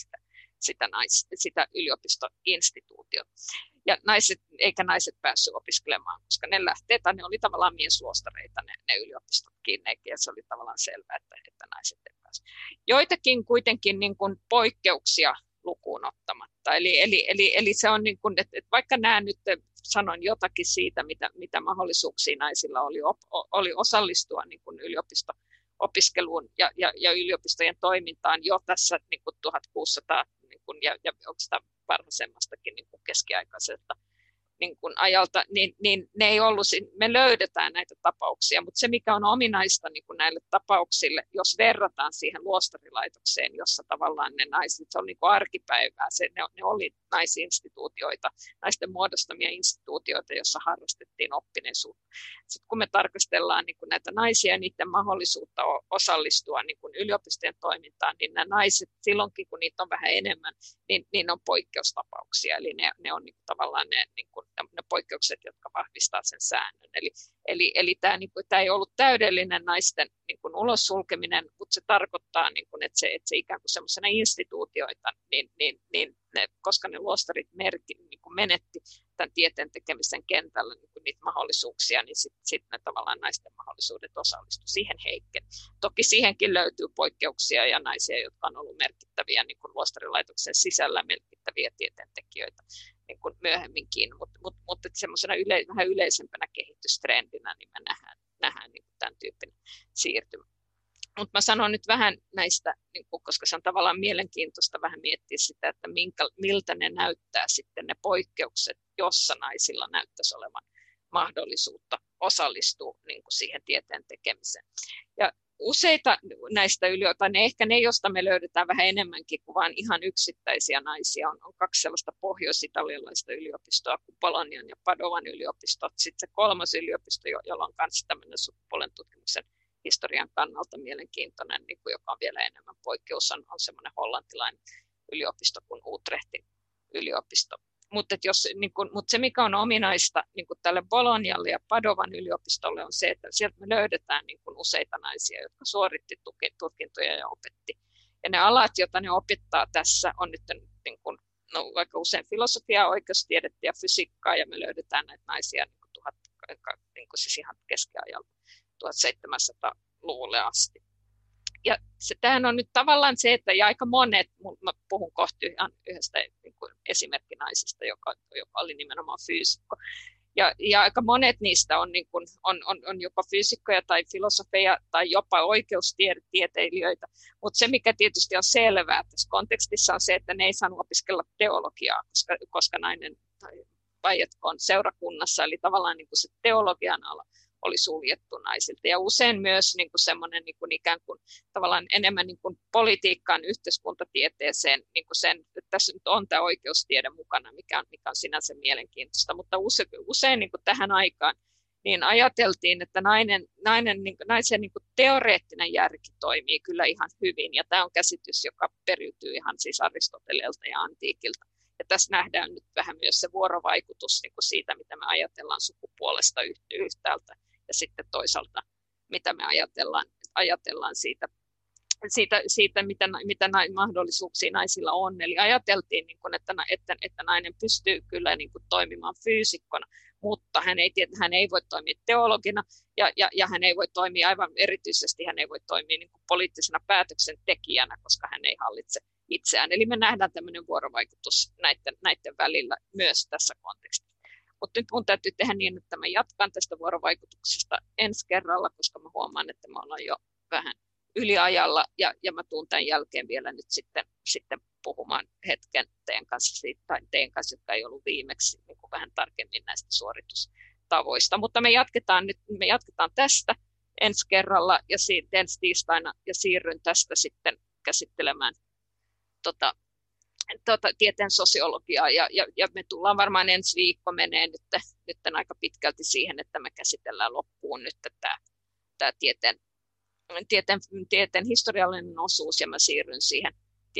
sitä yliopistoinstituutiota. Ja eikä naiset päässyt opiskelemaan, koska ne oli tavallaan miesluostareita, ne yliopistotkin, ja se oli tavallaan selvää, että naiset ei päässyt. Joitakin kuitenkin niin kuin poikkeuksia lukuun ottamatta. Eli se on niin kuin, että vaikka nämä nyt sanon jotakin siitä, mitä mahdollisuuksia naisilla oli osallistua niin kuin yliopisto-opiskeluun ja yliopistojen toimintaan jo tässä niin kuin 1600 niin kuin, ja oikeastaan varhaisemmastakin niin kuin keskiaikaiselta niin kuin ajalta, niin ne ei ollut, me löydetään näitä tapauksia, mutta se mikä on ominaista niin kuin näille tapauksille, jos verrataan siihen luostarilaitokseen, jossa tavallaan ne naiset, se on niin kuin arkipäivää, ne oli naisinstituutioita, naisten muodostamia instituutioita, joissa harrastettiin oppineisuutta. Sitten kun me tarkastellaan niin kuin näitä naisia ja niiden mahdollisuutta osallistua niin kuin yliopistojen toimintaan, niin nämä naiset silloinkin, kun niitä on vähän enemmän, niin on poikkeustapauksia, eli ne on niin kuin tavallaan ne poikkeukset, jotka vahvistaa sen säännön. Eli tämä ei ollut täydellinen naisten niin kuin ulos sulkeminen, mutta se tarkoittaa, niin kuin, että se ikään kuin semmoisena instituutioita, koska ne luostarit niin kuin menetti tämän tieteen tekemisen kentällä niin kuin niitä mahdollisuuksia, niin sitten ne tavallaan naisten mahdollisuudet osallistua siihen heikkeni. Toki siihenkin löytyy poikkeuksia ja naisia, jotka on ollut merkittäviä niin kuin luostarilaitoksen sisällä merkittäviä tieteentekijöitä niin kuin myöhemminkin, mutta semmoisena vähän yleisempänä kehitystrendinä niin me nähdään niin kuin tämän tyyppinen siirtymä. Mutta mä sanon nyt vähän näistä, niin kuin, koska se on tavallaan mielenkiintoista vähän miettiä sitä, että miltä ne näyttää sitten ne poikkeukset, jossa naisilla näyttäisi olevan mahdollisuutta osallistua niin kuin siihen tieteen tekemiseen. Ja useita näistä ehkä ne, joista me löydetään vähän enemmänkin kuin vain ihan yksittäisiä naisia, on kaksi sellaista pohjois-italialaista yliopistoa kuin Bolognan ja Padovan yliopistot. Sitten se kolmas yliopisto, jolla on myös tämmöinen sukupuolen tutkimuksen historian kannalta mielenkiintoinen, niin kuin, joka on vielä enemmän poikkeus, on semmoinen hollantilainen yliopisto kuin Utrechtin yliopisto. Mutta se, mikä on ominaista niin kuin tälle Bolognalle ja Padovan yliopistolle, on se, että sieltä me löydetään niin kuin useita naisia, jotka suoritti tutkintoja ja opetti. Ja ne alat, joita ne opettaa tässä, on nyt niin kuin, vaikka usein filosofiaa, oikeustiedettä ja fysiikkaa, ja me löydetään näitä naisia siis ihan keskiajalta 1700-luvulle asti. Ja tämähän on nyt tavallaan se, että aika monet, mä puhun kohta ihan yhdestä niin kuin esimerkkinaisesta, joka oli nimenomaan fyysikko, ja aika monet niistä on, niin kuin, on jopa fyysikkoja tai filosofeja tai jopa oikeustieteilijöitä, mutta se mikä tietysti on selvää tässä kontekstissa on se, että ne ei saanut opiskella teologiaa, koska nainen tai vaietko on seurakunnassa, eli tavallaan niin kuin se teologian ala oli suljettu naisilta. Ja usein myös niin kuin semmoinen niin kuin ikään kuin tavallaan enemmän niin kuin politiikkaan, yhteiskuntatieteeseen, niin kuin sen, että tässä nyt on tämä oikeustiede mukana, mikä on sinänsä mielenkiintoista, mutta usein niin kuin tähän aikaan niin ajateltiin, että naisen niin kuin teoreettinen järki toimii kyllä ihan hyvin, ja tämä on käsitys, joka periytyy ihan siis Aristoteleelta ja antiikilta. Ja tässä nähdään nyt vähän myös se vuorovaikutus niin kuin siitä, mitä me ajatellaan sukupuolesta yhtäältä, ja sitten toisaalta, mitä me ajatellaan siitä mitä mahdollisuuksia naisilla on. Eli ajateltiin, niin kuin, että nainen pystyy kyllä niin kuin toimimaan fyysikkona, mutta hän ei voi toimia teologina, ja hän ei voi toimia aivan erityisesti, hän ei voi toimia niin kuin poliittisena päätöksentekijänä, koska hän ei hallitse itseään. Eli me nähdään tämmöinen vuorovaikutus näiden välillä myös tässä kontekstissa. Mutta nyt mun täytyy tehdä niin, että mä jatkan tästä vuorovaikutuksesta ensi kerralla, koska mä huomaan, että me ollaan jo vähän yliajalla, ja mä tuun tämän jälkeen vielä nyt sitten puhumaan hetken teidän kanssa, jotka ei ollut viimeksi niin kuin vähän tarkemmin näistä suoritustavoista. Mutta me jatketaan tästä ensi kerralla ja ensi tiistaina, ja siirryn tästä sitten käsittelemään tieteen sosiologiaa, ja me tullaan varmaan ensi viikko menee nyt aika pitkälti siihen, että me käsitellään loppuun nyt tämä tieteen historiallinen osuus, ja mä siirryn siihen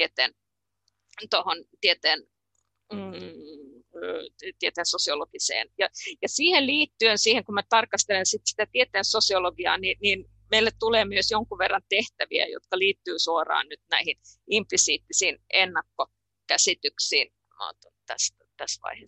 tieteen sosiologiseen. Ja siihen liittyen, kun mä tarkastelen sitä tieteen sosiologiaa, niin meille tulee myös jonkun verran tehtäviä, jotka liittyy suoraan nyt näihin implisiittisiin ennakkokäsityksiin. Mä otan tässä vaiheessa